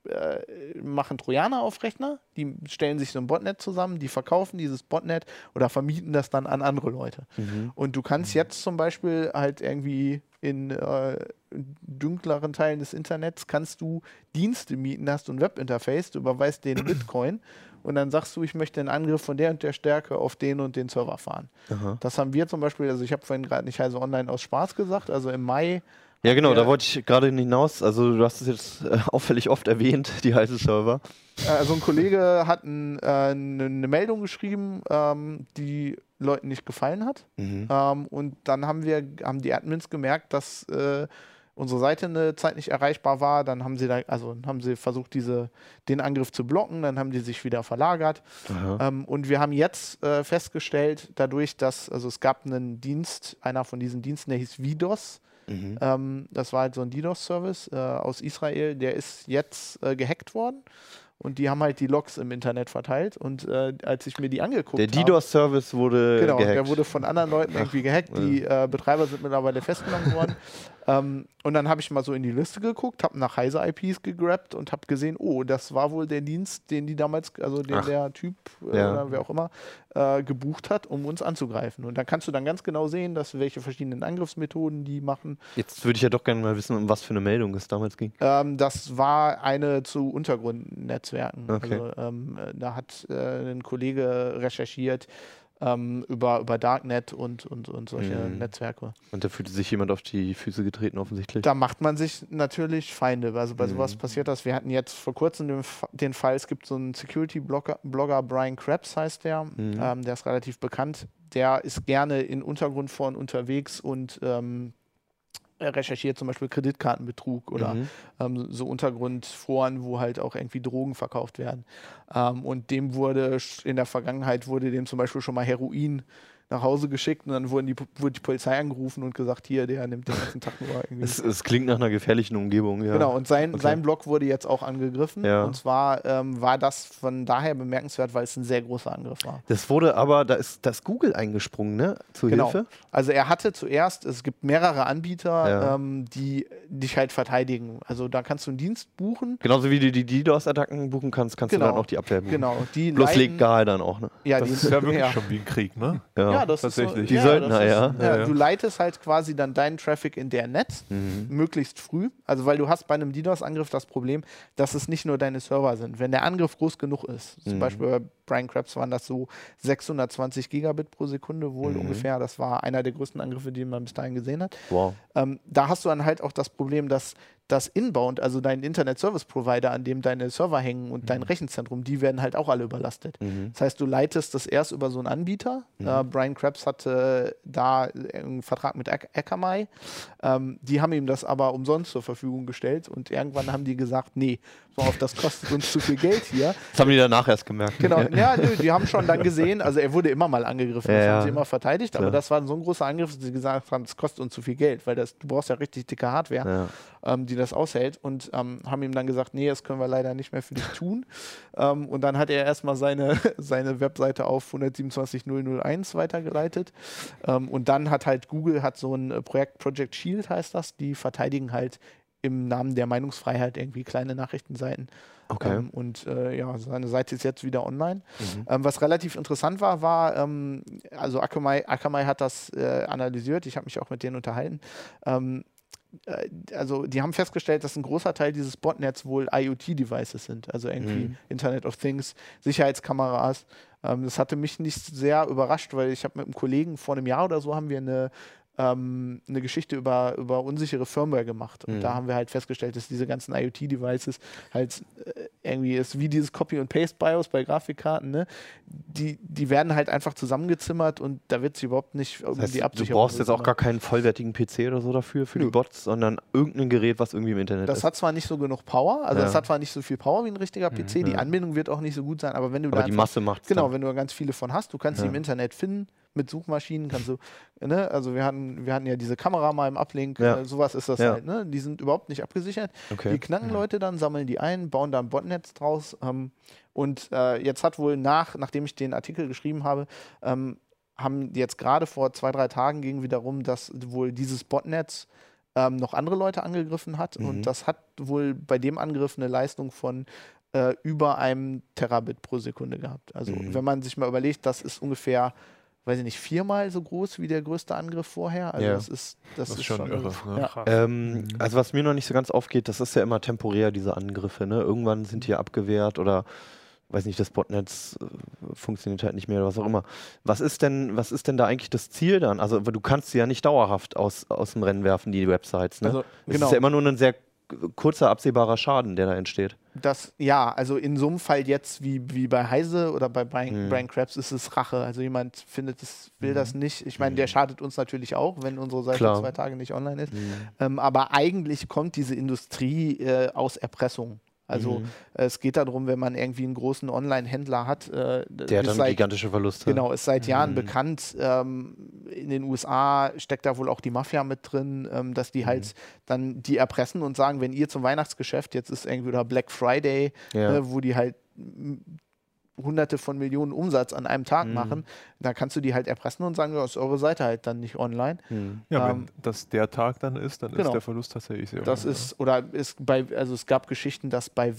machen Trojaner auf Rechner, die stellen sich so ein Botnet zusammen, die verkaufen dieses Botnet oder vermieten das dann an andere Leute. Und du kannst jetzt zum Beispiel halt irgendwie in dunkleren Teilen des Internets kannst du Dienste mieten, hast du ein Webinterface, du überweist denen Bitcoin und dann sagst du, ich möchte einen Angriff von der und der Stärke auf den und den Server fahren. Das haben wir zum Beispiel, also ich habe vorhin gerade nicht Heise Online aus Spaß gesagt, also im Mai. Ja genau, da wollte ich gerade hinaus, also du hast es jetzt auffällig oft erwähnt, die Heise-Server. Also ein Kollege hat eine Meldung geschrieben, die Leuten nicht gefallen hat. Und dann haben die Admins gemerkt, dass unsere Seite eine Zeit nicht erreichbar war. Dann haben sie versucht, den Angriff zu blocken. Dann haben die sich wieder verlagert. Und wir haben jetzt festgestellt, dadurch, dass, also es gab einen Dienst, einer von diesen Diensten, der hieß VDOS. Das war halt so ein DDoS-Service aus Israel. Der ist jetzt gehackt worden. Und die haben halt die Logs im Internet verteilt. Und als ich mir die angeguckt habe... Der DDoS-Service wurde gehackt. Genau, der wurde von anderen Leuten irgendwie gehackt. Die Betreiber sind mittlerweile festgenommen worden. Und dann habe ich mal so in die Liste geguckt, habe nach Heise-IPs gegrabt und habe gesehen, oh, das war wohl der Dienst, den die damals, also der Typ oder wer auch immer, gebucht hat, um uns anzugreifen. Und dann kannst du dann ganz genau sehen, welche verschiedenen Angriffsmethoden die machen. Jetzt würde ich ja doch gerne mal wissen, um was für eine Meldung es damals ging. Das war eine zu Untergrundnetzwerken. Okay. Also, da hat ein Kollege recherchiert, über Darknet und solche Netzwerke. Und da fühlte sich jemand auf die Füße getreten offensichtlich? Da macht man sich natürlich Feinde. Also bei sowas passiert das. Wir hatten jetzt vor kurzem den Fall, es gibt so einen Security-Blogger, Brian Krebs heißt der, der ist relativ bekannt. Der ist gerne in Untergrundforen unterwegs und recherchiert zum Beispiel Kreditkartenbetrug oder so Untergrundforen, wo halt auch irgendwie Drogen verkauft werden. Und dem wurde in der Vergangenheit zum Beispiel schon mal Heroin nach Hause geschickt und dann wurde die Polizei angerufen und gesagt, hier, der nimmt den ganzen Tag nur irgendwie. Es klingt nach einer gefährlichen Umgebung, ja. Genau, und sein Blog wurde jetzt auch angegriffen. Ja. Und zwar war das von daher bemerkenswert, weil es ein sehr großer Angriff war. Das wurde aber, da ist Google eingesprungen, ne? Zur Hilfe? Also er hatte zuerst, es gibt mehrere Anbieter, die dich halt verteidigen. Also da kannst du einen Dienst buchen. Genauso wie du die DDoS-Attacken buchen kannst, du dann auch die Abwehr buchen. Genau. Bloß legal dann auch, ne? Ja, das ist ja wirklich schon wie ein Krieg, ne? Ja, das tatsächlich. Ist so, die Söldner, Du leitest halt quasi dann deinen Traffic in der Netz, möglichst früh. Also weil du hast bei einem DDoS-Angriff das Problem, dass es nicht nur deine Server sind. Wenn der Angriff groß genug ist, zum Beispiel bei Brian Krebs waren das so 620 Gigabit pro Sekunde wohl ungefähr. Das war einer der größten Angriffe, die man bis dahin gesehen hat. Wow. Da hast du dann halt auch das Problem, dass das Inbound, also dein Internet-Service-Provider, an dem deine Server hängen und dein Rechenzentrum, die werden halt auch alle überlastet. Das heißt, du leitest das erst über so einen Anbieter. Brian Krebs hatte da einen Vertrag mit Akamai. Die haben ihm das aber umsonst zur Verfügung gestellt und irgendwann haben die gesagt, nee, das kostet uns zu viel Geld hier. Das haben die danach erst gemerkt. Genau, die haben schon dann gesehen, also er wurde immer mal angegriffen, das haben sie immer verteidigt, aber das war so ein großer Angriff, dass sie gesagt haben, das kostet uns zu viel Geld, weil du brauchst ja richtig dicke Hardware, die das aushält und haben ihm dann gesagt, nee, das können wir leider nicht mehr für dich tun. Und dann hat er erstmal seine Webseite auf 127.0.0.1 weitergeleitet und dann hat halt Google so ein Project Shield heißt das, die verteidigen halt im Namen der Meinungsfreiheit irgendwie kleine Nachrichtenseiten. Okay. Seine Seite ist jetzt wieder online. Was relativ interessant war, also Akamai hat das analysiert, ich habe mich auch mit denen unterhalten. Also die haben festgestellt, dass ein großer Teil dieses Botnets wohl IoT-Devices sind, also irgendwie Internet of Things, Sicherheitskameras. Das hatte mich nicht sehr überrascht, weil ich habe mit einem Kollegen vor einem Jahr oder so haben wir eine Geschichte über unsichere Firmware gemacht. Und da haben wir halt festgestellt, dass diese ganzen IoT-Devices halt irgendwie ist wie dieses Copy- und Paste-BIOS bei Grafikkarten, ne? Die werden halt einfach zusammengezimmert und da wird sich überhaupt nicht um die Absicherung. Du brauchst jetzt auch gar keinen vollwertigen PC oder so dafür, für die Bots, sondern irgendein Gerät, was irgendwie im Internet ist. Das hat zwar nicht so genug Power, also das hat zwar nicht so viel Power wie ein richtiger PC, die Anbindung wird auch nicht so gut sein, aber wenn du die Masse macht's genau, dann. wenn du da ganz viele von hast, du kannst sie im Internet finden, mit Suchmaschinen kannst du, ne, also wir hatten ja diese Kamera mal im Uplink, sowas ist das halt, ne? Die sind überhaupt nicht abgesichert. Okay. Die knacken Leute dann, sammeln die ein, bauen da ein Botnetz draus und jetzt hat wohl nachdem ich den Artikel geschrieben habe, haben jetzt gerade vor 2-3 Tagen ging wieder rum, dass wohl dieses Botnetz noch andere Leute angegriffen hat und das hat wohl bei dem Angriff eine Leistung von über einem Terabit pro Sekunde gehabt. Also wenn man sich mal überlegt, das ist ungefähr, weiß ich nicht, 4-mal so groß wie der größte Angriff vorher. Also das ist schon irre. Ne? Also was mir noch nicht so ganz aufgeht, das ist ja immer temporär, diese Angriffe. Ne? Irgendwann sind die abgewehrt oder weiß nicht, das Botnetz funktioniert halt nicht mehr oder was auch immer. Was ist denn da eigentlich das Ziel dann? Also du kannst sie ja nicht dauerhaft aus dem Rennen werfen, die Websites. Ne? Also, das ist ja immer nur ein sehr kurzer, absehbarer Schaden, der da entsteht. Also in so einem Fall jetzt wie bei Heise oder bei Brian Krebs ist es Rache. Also jemand will das nicht. Ich meine, der schadet uns natürlich auch, wenn unsere Seite 2 Tage nicht online ist. Aber eigentlich kommt diese Industrie aus Erpressung. Also es geht darum, wenn man irgendwie einen großen Online-Händler hat, der hat dann gigantische Verluste. Genau, ist seit Jahren bekannt. In den USA steckt da wohl auch die Mafia mit drin, dass die halt dann die erpressen und sagen, wenn ihr zum Weihnachtsgeschäft, jetzt ist irgendwie oder Black Friday, wo die halt Hunderte von Millionen Umsatz an einem Tag machen, da kannst du die halt erpressen und sagen, ja, ist eure Seite halt dann nicht online. Ja, wenn das der Tag dann ist, dann ist der Verlust tatsächlich sehr hoch. Es gab Geschichten, dass bei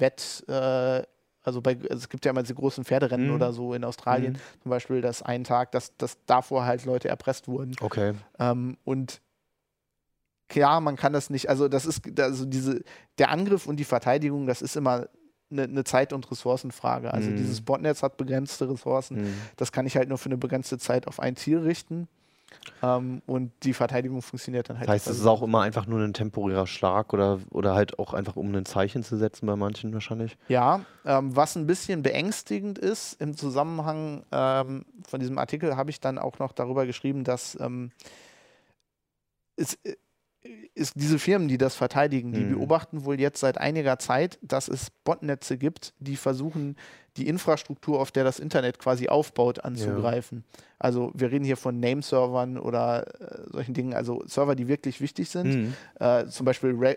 es gibt ja immer diese großen Pferderennen oder so in Australien, zum Beispiel, dass einen Tag, dass davor halt Leute erpresst wurden. Okay. Und klar, man kann das nicht, der Angriff und die Verteidigung, das ist immer eine Zeit- und Ressourcenfrage. Also dieses Botnetz hat begrenzte Ressourcen. Das kann ich halt nur für eine begrenzte Zeit auf ein Ziel richten. Und die Verteidigung funktioniert dann halt. Das heißt, es ist auch immer einfach nur ein temporärer Schlag oder halt auch einfach, um ein Zeichen zu setzen bei manchen wahrscheinlich? Ja, was ein bisschen beängstigend ist, im Zusammenhang von diesem Artikel habe ich dann auch noch darüber geschrieben, dass diese Firmen, die das verteidigen, die beobachten wohl jetzt seit einiger Zeit, dass es Botnetze gibt, die versuchen, die Infrastruktur, auf der das Internet quasi aufbaut, anzugreifen. Also wir reden hier von Name-Servern oder solchen Dingen, also Server, die wirklich wichtig sind. Zum Beispiel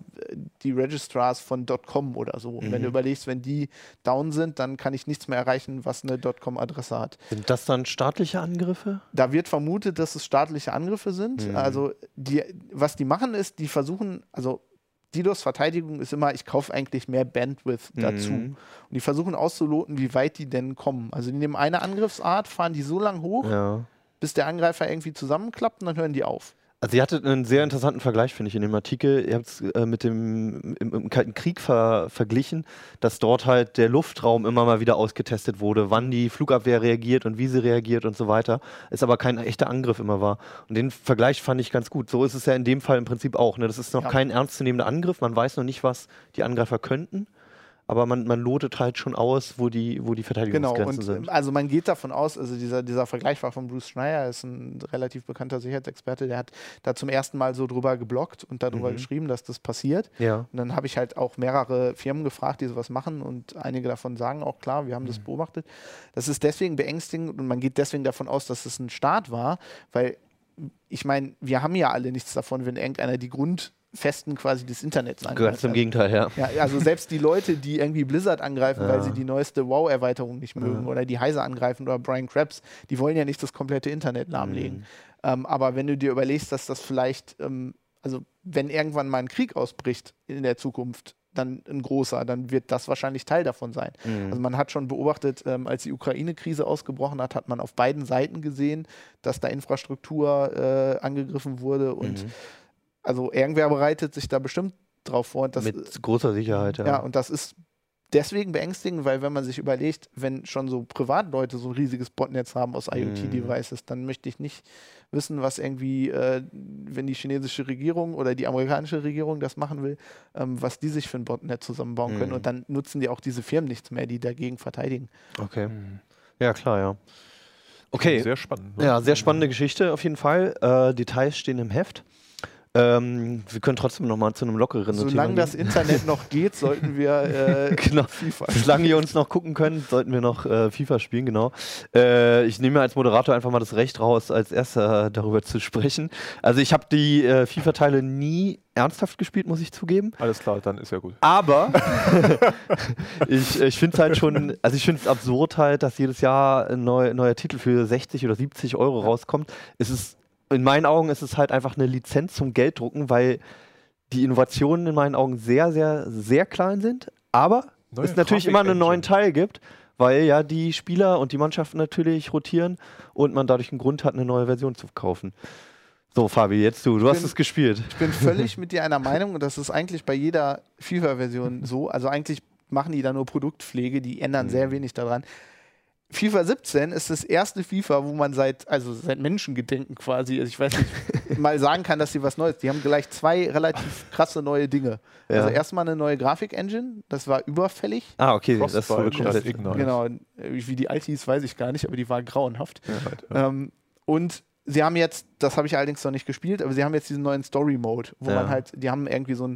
die Registrars von .com oder so. Und wenn du überlegst, wenn die down sind, dann kann ich nichts mehr erreichen, was eine .com-Adresse hat. Sind das dann staatliche Angriffe? Da wird vermutet, dass es staatliche Angriffe sind. Also was die machen ist, die versuchen, also DDoS-Verteidigung ist immer, ich kaufe eigentlich mehr Bandwidth dazu. Und die versuchen auszuloten, wie weit die denn kommen. Also die nehmen eine Angriffsart, fahren die so lang hoch, bis der Angreifer irgendwie zusammenklappt und dann hören die auf. Also ihr hattet einen sehr interessanten Vergleich, finde ich, in dem Artikel. Ihr habt es mit dem im Kalten Krieg verglichen, dass dort halt der Luftraum immer mal wieder ausgetestet wurde, wann die Flugabwehr reagiert und wie sie reagiert und so weiter. Es aber kein echter Angriff immer war. Und den Vergleich fand ich ganz gut. So ist es ja in dem Fall im Prinzip auch. Ne? Das ist noch kein ernstzunehmender Angriff. Man weiß noch nicht, was die Angreifer könnten. Aber man lotet halt schon aus, wo die Verteidigungsgrenzen sind. Also man geht davon aus, also dieser Vergleich war von Bruce Schneier, ist ein relativ bekannter Sicherheitsexperte, der hat da zum ersten Mal so drüber gebloggt und darüber geschrieben, dass das passiert. Ja. Und dann habe ich halt auch mehrere Firmen gefragt, die sowas machen und einige davon sagen auch, klar, wir haben das beobachtet. Das ist deswegen beängstigend und man geht deswegen davon aus, dass es ein Start war, weil ich meine, wir haben ja alle nichts davon, wenn irgendeiner die Grundfesten quasi des Internets angreift. Ganz im Gegenteil, ja. Also selbst die Leute, die irgendwie Blizzard angreifen, weil sie die neueste WoW-Erweiterung nicht mögen oder die Heise angreifen oder Brian Krebs, die wollen ja nicht das komplette Internet lahmlegen. Aber wenn du dir überlegst, dass das vielleicht, also wenn irgendwann mal ein Krieg ausbricht in der Zukunft, dann ein großer, dann wird das wahrscheinlich Teil davon sein. Also man hat schon beobachtet, als die Ukraine-Krise ausgebrochen hat, hat man auf beiden Seiten gesehen, dass da Infrastruktur angegriffen wurde und also irgendwer bereitet sich da bestimmt drauf vor. Mit großer Sicherheit, ja. Ja, und das ist deswegen beängstigend, weil wenn man sich überlegt, wenn schon so Privatleute so ein riesiges Botnetz haben aus IoT-Devices, dann möchte ich nicht wissen, was irgendwie, wenn die chinesische Regierung oder die amerikanische Regierung das machen will, was die sich für ein Botnet zusammenbauen können. Und dann nutzen die auch diese Firmen nichts mehr, die dagegen verteidigen. Okay. Ja, klar, ja. Okay. Sehr spannend. Ne? Ja, sehr spannende Geschichte auf jeden Fall. Details stehen im Heft. Wir können trotzdem noch mal zu einem lockeren Thema Solange das Internet noch geht, sollten wir genau. FIFA spielen. Solange ihr uns noch gucken könnt, sollten wir noch FIFA spielen, genau. Ich nehme mir als Moderator einfach mal das Recht raus, als erster darüber zu sprechen. Also ich habe die FIFA-Teile nie ernsthaft gespielt, muss ich zugeben. Alles klar, dann ist ja gut. Aber ich finde es halt schon, also ich finde es absurd halt, dass jedes Jahr ein neuer Titel für 60 oder 70 Euro rauskommt. In meinen Augen ist es halt einfach eine Lizenz zum Gelddrucken, weil die Innovationen in meinen Augen sehr, sehr, sehr klein sind, aber es natürlich immer einen neuen Teil gibt, weil ja die Spieler und die Mannschaften natürlich rotieren und man dadurch einen Grund hat, eine neue Version zu kaufen. So, Fabi, jetzt du hast es gespielt. Ich bin völlig mit dir einer Meinung und das ist eigentlich bei jeder FIFA-Version so. Also eigentlich machen die da nur Produktpflege, die ändern sehr wenig daran. FIFA 17 ist das erste FIFA, wo man seit Menschengedenken quasi, also ich weiß nicht, mal sagen kann, dass sie was Neues. Die haben gleich 2 relativ krasse neue Dinge. Ja. Also erstmal eine neue Grafik-Engine, das war überfällig. Ah, okay, das ist Frostbite komplett. statt Ignite. Genau, wie die alte hieß, weiß ich gar nicht, aber die war grauenhaft. Ja. Und sie haben jetzt, das habe ich allerdings noch nicht gespielt, aber sie haben jetzt diesen neuen Story-Mode, wo Ja. man halt, die haben irgendwie so einen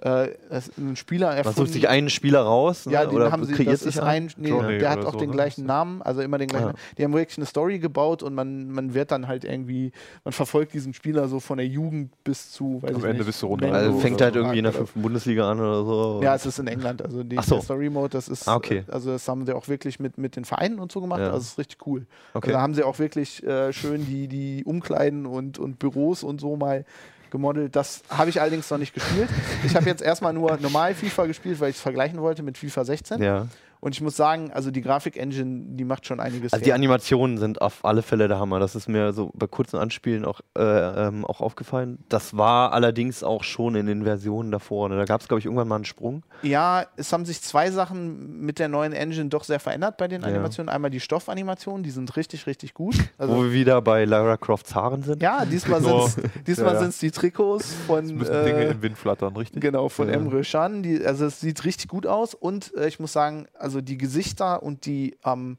Spieler Man erfunden. sucht sich einen Spieler raus, ne? Ja, den oder haben sie, kreiert das ist sich einen? ein, nee, Johnny der hat oder auch so, den ne? gleichen Namen, also immer den gleichen. Ja. Die haben wirklich eine Story gebaut und man wird dann halt irgendwie, man verfolgt diesen Spieler so von der Jugend bis zu, weiß Am ich Ende nicht, bist du runter. Menlo Also oder fängt so. halt irgendwie in der 5. Bundesliga an oder so. Ja, es ist in England, also Ach so. der Story-Mode, das ist, Okay. also das haben sie auch wirklich mit den Vereinen und so gemacht, Ja. also es ist richtig cool. Okay. Also da haben sie auch wirklich schön die Umkleiden und Büros und so mal gemodelt. Das habe ich allerdings noch nicht gespielt. Ich habe jetzt erstmal nur normal FIFA gespielt, weil ich es vergleichen wollte mit FIFA 16. Ja. Und ich muss sagen, also die Grafik-Engine, die macht schon einiges Also die her. Animationen sind auf alle Fälle der Hammer. Das ist mir so bei kurzen Anspielen auch aufgefallen. Das war allerdings auch schon in den Versionen davor. Ne? Da gab es, glaube ich, irgendwann mal einen Sprung. Ja, es haben sich 2 Sachen mit der neuen Engine doch sehr verändert bei den Ja. Animationen. Einmal die Stoffanimationen, die sind richtig, richtig gut. Also, Wo wir wieder bei Lara Crofts Haaren sind. ja, diesmal Oh. sind es die Trikots von Es müssen Dinge im Wind flattern, richtig? genau, von Ja. Emre Can. Also es sieht richtig gut aus und ich muss sagen, also die Gesichter und die,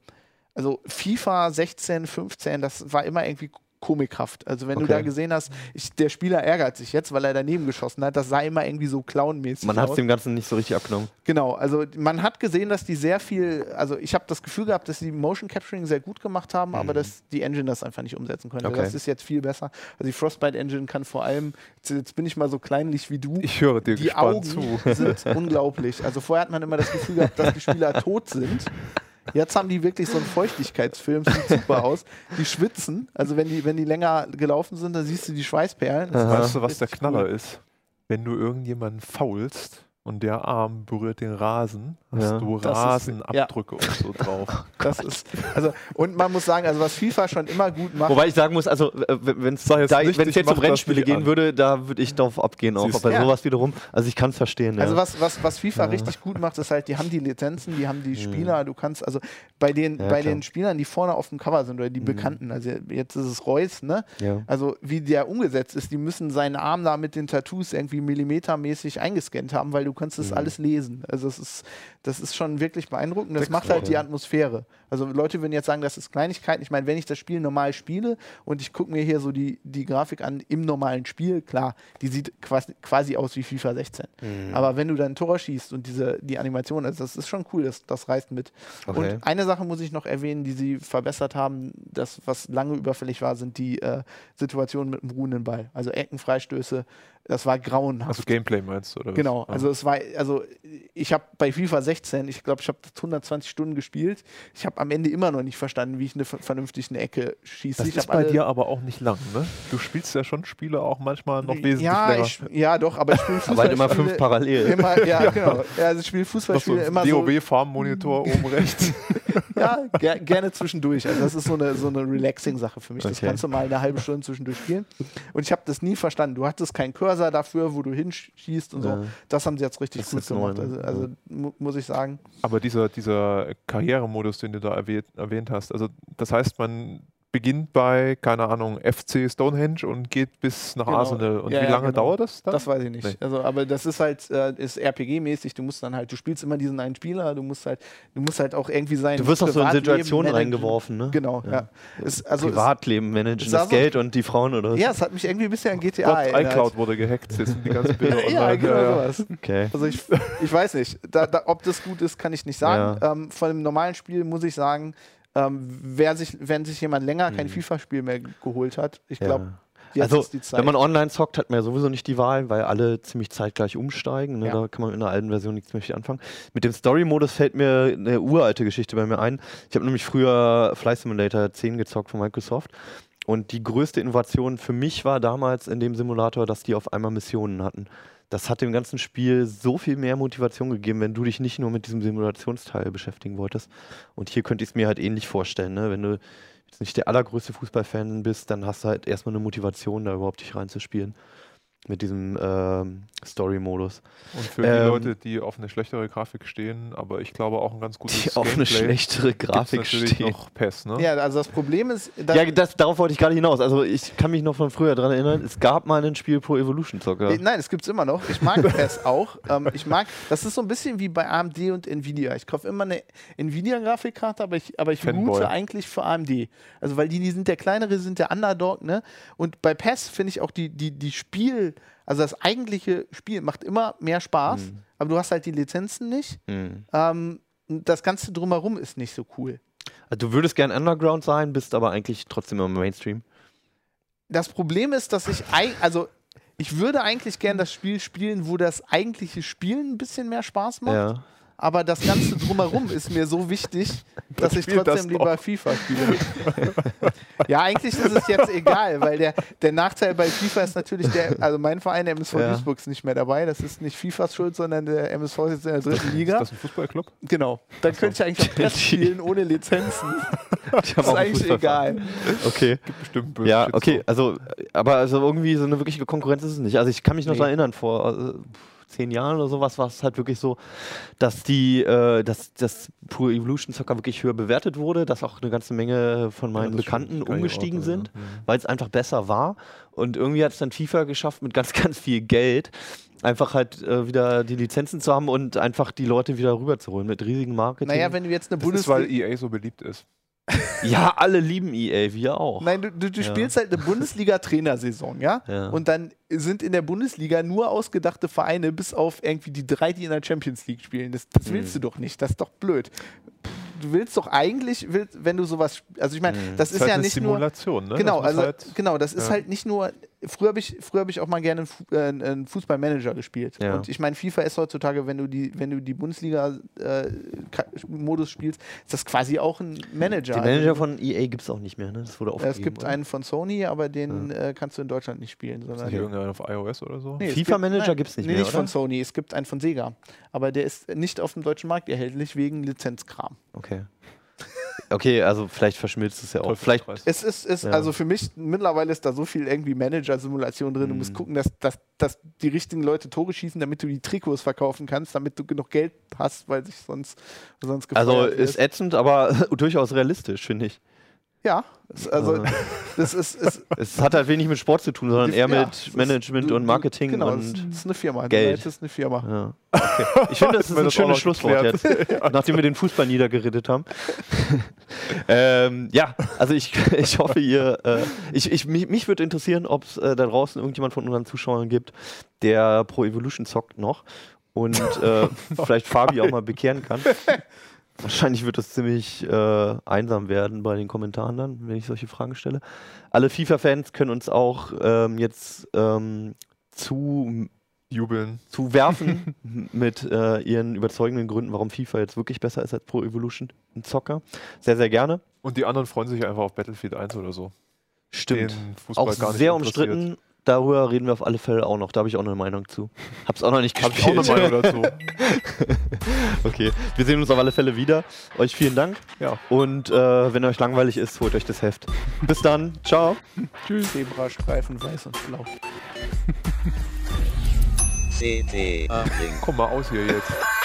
also FIFA 16, 15, das war immer irgendwie komikhaft. Also wenn du Okay. da gesehen hast, der Spieler ärgert sich jetzt, weil er daneben geschossen hat, das sah immer irgendwie so clownmäßig Man hat es aus. dem Ganzen nicht so richtig abgenommen. Genau, also man hat gesehen, dass die sehr viel, also ich habe das Gefühl gehabt, dass die Motion Capturing sehr gut gemacht haben, aber dass die Engine das einfach nicht umsetzen konnte. Okay. Das ist jetzt viel besser. Also die Frostbite Engine kann vor allem, jetzt bin ich mal so kleinlich wie du, Ich höre dir die gespannt Augen zu. sind unglaublich. Also vorher hat man immer das Gefühl gehabt, dass die Spieler tot sind. Jetzt haben die wirklich so einen Feuchtigkeitsfilm, sieht super aus. Die schwitzen, also wenn die länger gelaufen sind, dann siehst du die Schweißperlen. Das ist Weißt du, was der richtig Knaller cool. ist? Wenn du irgendjemanden faulst und der Arm berührt den Rasen, hast Ja. du Das ist- Rasenabdrücke und so drauf. Das ist, also, und man muss sagen, also was FIFA schon immer gut macht, Wobei ich sagen muss, also wenn es Sag jetzt nicht, jetzt ich um mach das Rennspiele nicht gehen an. würde, da würde ich drauf abgehen auch. Siehst Aber du. Ja. sowas wiederum, also ich kann es verstehen. also ja. was FIFA Ja. richtig gut macht, ist halt, die haben die Lizenzen, die haben die Spieler, du kannst, also bei den Ja, klar. Spielern, die vorne auf dem Cover sind oder die Bekannten, also jetzt ist es Reus, ne? Ja. Also wie der umgesetzt ist, die müssen seinen Arm da mit den Tattoos irgendwie millimetermäßig eingescannt haben, weil du kannst das alles lesen. Also das ist schon wirklich beeindruckend. Das macht halt die Atmosphäre. Also Leute würden jetzt sagen, das ist Kleinigkeiten. Ich meine, wenn ich das Spiel normal spiele und ich gucke mir hier so die Grafik an im normalen Spiel, klar, die sieht quasi aus wie FIFA 16. Aber wenn du dann ein Tor schießt und die Animation, also das ist schon cool, das reißt mit. Okay. Und eine Sache muss ich noch erwähnen, die sie verbessert haben, das, was lange überfällig war, sind die Situationen mit dem ruhenden Ball. Also Ecken, Freistöße, das war grauenhaft. Also Gameplay meinst du, oder was? Genau, Ja. also es war, also ich habe bei FIFA 16, ich glaube, ich habe 120 Stunden gespielt. Ich habe am Ende immer noch nicht verstanden, wie ich vernünftig eine Ecke schieße. Das Ich ist hab bei dir aber auch nicht lang, ne? Du spielst ja schon Spiele auch manchmal noch wesentlich länger. ja, doch, aber ich spiele Fußball. Aber halt immer 5 parallel. Immer, ja, genau. Ja, also ich spiele Noch so Fußballspiele ein immer so. DOW-Farm-Monitor oben rechts. Ja, gerne zwischendurch. Also das ist so eine Relaxing-Sache für mich. Das Okay. kannst du mal eine halbe Stunde zwischendurch spielen. Und ich habe das nie verstanden. Du hattest keinen Cursor dafür, wo du hinschießt und so. Ja. Das haben sie jetzt richtig Das ist gut jetzt neu, gemacht. ne? Also muss ich sagen. Aber dieser Karrieremodus, den du da erwähnt hast, also das heißt, man beginnt bei, keine Ahnung, FC Stonehenge und geht bis nach Genau. Arsenal. Und Ja, wie ja, lange genau. dauert das dann? Das weiß ich nicht. Nee. Also, aber das ist halt, ist RPG-mäßig. Du musst dann halt, du spielst immer diesen einen Spieler, du musst halt auch irgendwie sein. Du wirst auch so in Privatleben Situationen managen. reingeworfen, ne? Genau, ja. Also Privatleben managen, sah das so- Geld und die Frauen oder was? ja, es hat mich irgendwie ein bisschen an GTA Gott, erinnert. iCloud wurde gehackt, jetzt sind die ganzen Bilder Ja, online. genau sowas. Okay. Also ich weiß nicht, ob das gut ist, kann ich nicht sagen. Von dem normalen Spiel muss ich sagen, wenn sich jemand länger kein FIFA-Spiel mehr geholt hat, ich glaube, jetzt Also, ist die Zeit. wenn man online zockt, hat man ja sowieso nicht die Wahl, weil alle ziemlich zeitgleich umsteigen. Ne? Ja. Da kann man in der alten Version nichts mehr viel anfangen. Mit dem Story-Modus fällt mir eine uralte Geschichte bei mir ein. Ich habe nämlich früher Flight Simulator 10 gezockt von Microsoft. Und die größte Innovation für mich war damals in dem Simulator, dass die auf einmal Missionen hatten. Das hat dem ganzen Spiel so viel mehr Motivation gegeben, wenn du dich nicht nur mit diesem Simulationsteil beschäftigen wolltest. Und hier könnte ich es mir halt ähnlich vorstellen. Ne? Wenn du jetzt nicht der allergrößte Fußballfan bist, dann hast du halt erstmal eine Motivation, da überhaupt dich reinzuspielen. Mit diesem Story-Modus. Und für die Leute, die auf eine schlechtere Grafik stehen, aber ich glaube auch ein ganz gutes Die auf eine schlechtere Grafik stehen. Noch PES, ne? Ja, also das Problem ist... Ja, darauf wollte ich gerade hinaus. Also ich kann mich noch von früher daran erinnern, es gab mal ein Spiel Pro Evolution Soccer. Nein, es gibt es immer noch. Ich mag PES auch. Das ist so ein bisschen wie bei AMD und Nvidia. Ich kaufe immer eine Nvidia-Grafikkarte, aber ich route eigentlich für AMD. Also weil die sind der kleinere, sind der Underdog, ne? Und bei PES finde ich auch die Spiel... Also das eigentliche Spiel macht immer mehr Spaß, aber du hast halt die Lizenzen nicht. Das Ganze drumherum ist nicht so cool. Also du würdest gern Underground sein, bist aber eigentlich trotzdem im Mainstream. Das Problem ist, dass ich würde eigentlich gern das Spiel spielen, wo das eigentliche Spielen ein bisschen mehr Spaß macht. Ja. Aber das Ganze drumherum ist mir so wichtig, dass ich trotzdem lieber FIFA spiele. Ja, eigentlich ist es jetzt egal, weil der Nachteil bei FIFA ist natürlich, also mein Verein, der MSV Duisburg, ist nicht mehr dabei. Das ist nicht FIFAs Schuld, sondern der MSV ist jetzt in der 3. Liga. Ist das ein Fußballclub? Genau. Dann könnte ich eigentlich auch PES spielen ohne Lizenzen. Das ist eigentlich egal. Okay. Gibt bestimmt ja, okay. Also irgendwie so eine wirkliche Konkurrenz ist es nicht. Also ich kann mich noch daran erinnern, vor 10 Jahren oder sowas war es halt wirklich so, dass das Pro Evolution Soccer wirklich höher bewertet wurde, dass auch eine ganze Menge von meinen Bekannten umgestiegen sind, weil es einfach besser war. Und irgendwie hat es dann FIFA geschafft, mit ganz, ganz viel Geld einfach halt wieder die Lizenzen zu haben und einfach die Leute wieder rüberzuholen mit riesigen Marketing. Naja, wenn du jetzt eine Bundesliga... Das ist, weil EA so beliebt ist. Ja, alle lieben EA, wir auch. Nein, du spielst halt eine Bundesliga-Trainersaison, ja? Und dann sind in der Bundesliga nur ausgedachte Vereine, bis auf irgendwie die 3, die in der Champions League spielen. Das willst du doch nicht, das ist doch blöd. Du willst doch eigentlich, wenn du sowas, also ich meine, das ist ja nicht nur Simulation, ne? Genau, das ist halt nicht nur. Früher hab ich auch mal gerne einen Fußballmanager gespielt. Ja. Und ich meine, FIFA ist heutzutage, wenn du die Bundesliga-Modus spielst, ist das quasi auch ein Manager. Den Manager von EA gibt es auch nicht mehr, ne? Das wurde aufgegeben. Es gibt einen von Sony, aber den kannst du in Deutschland nicht spielen. Ist nicht irgendeiner auf iOS oder so? Nee, FIFA-Manager gibt es nicht mehr, nicht von Sony, es gibt einen von Sega. Aber der ist nicht auf dem deutschen Markt erhältlich, wegen Lizenzkram. Okay. Okay, also vielleicht verschmilzt es ja auch. Vielleicht also für mich, mittlerweile ist da so viel irgendwie Manager-Simulation drin. Du musst gucken, dass die richtigen Leute Tore schießen, damit du die Trikots verkaufen kannst, damit du genug Geld hast, weil sich sonst gefeuert Also ist ätzend, aber durchaus realistisch, finde ich. Ja, also es hat halt wenig mit Sport zu tun, sondern eher mit Management und Marketing und das ist eine Firma. Geld. Das ist eine Firma. Ja. Okay. Ich finde, das ist ein schönes Schlusswort jetzt, nachdem wir den Fußball niedergeredet haben. Ja, also ich hoffe, mich würde interessieren, ob es da draußen irgendjemand von unseren Zuschauern gibt, der Pro Evolution zockt noch und vielleicht Fabi auch mal bekehren kann. Wahrscheinlich wird das ziemlich einsam werden bei den Kommentaren dann, wenn ich solche Fragen stelle. Alle FIFA-Fans können uns auch jetzt zuwerfen mit ihren überzeugenden Gründen, warum FIFA jetzt wirklich besser ist als Pro Evolution Soccer. Sehr, sehr gerne. Und die anderen freuen sich einfach auf Battlefield 1 oder so. Stimmt. Auch sehr umstritten. Darüber reden wir auf alle Fälle auch noch. Da habe ich auch eine Meinung zu. Hab's auch noch nicht gespielt. Hab ich auch eine Meinung dazu. Okay, wir sehen uns auf alle Fälle wieder. Euch vielen Dank. Ja. Und wenn euch langweilig ist, holt euch das Heft. Bis dann. Ciao. Tschüss. Zebrastreifen, weiß und blau. Komm mal aus hier jetzt.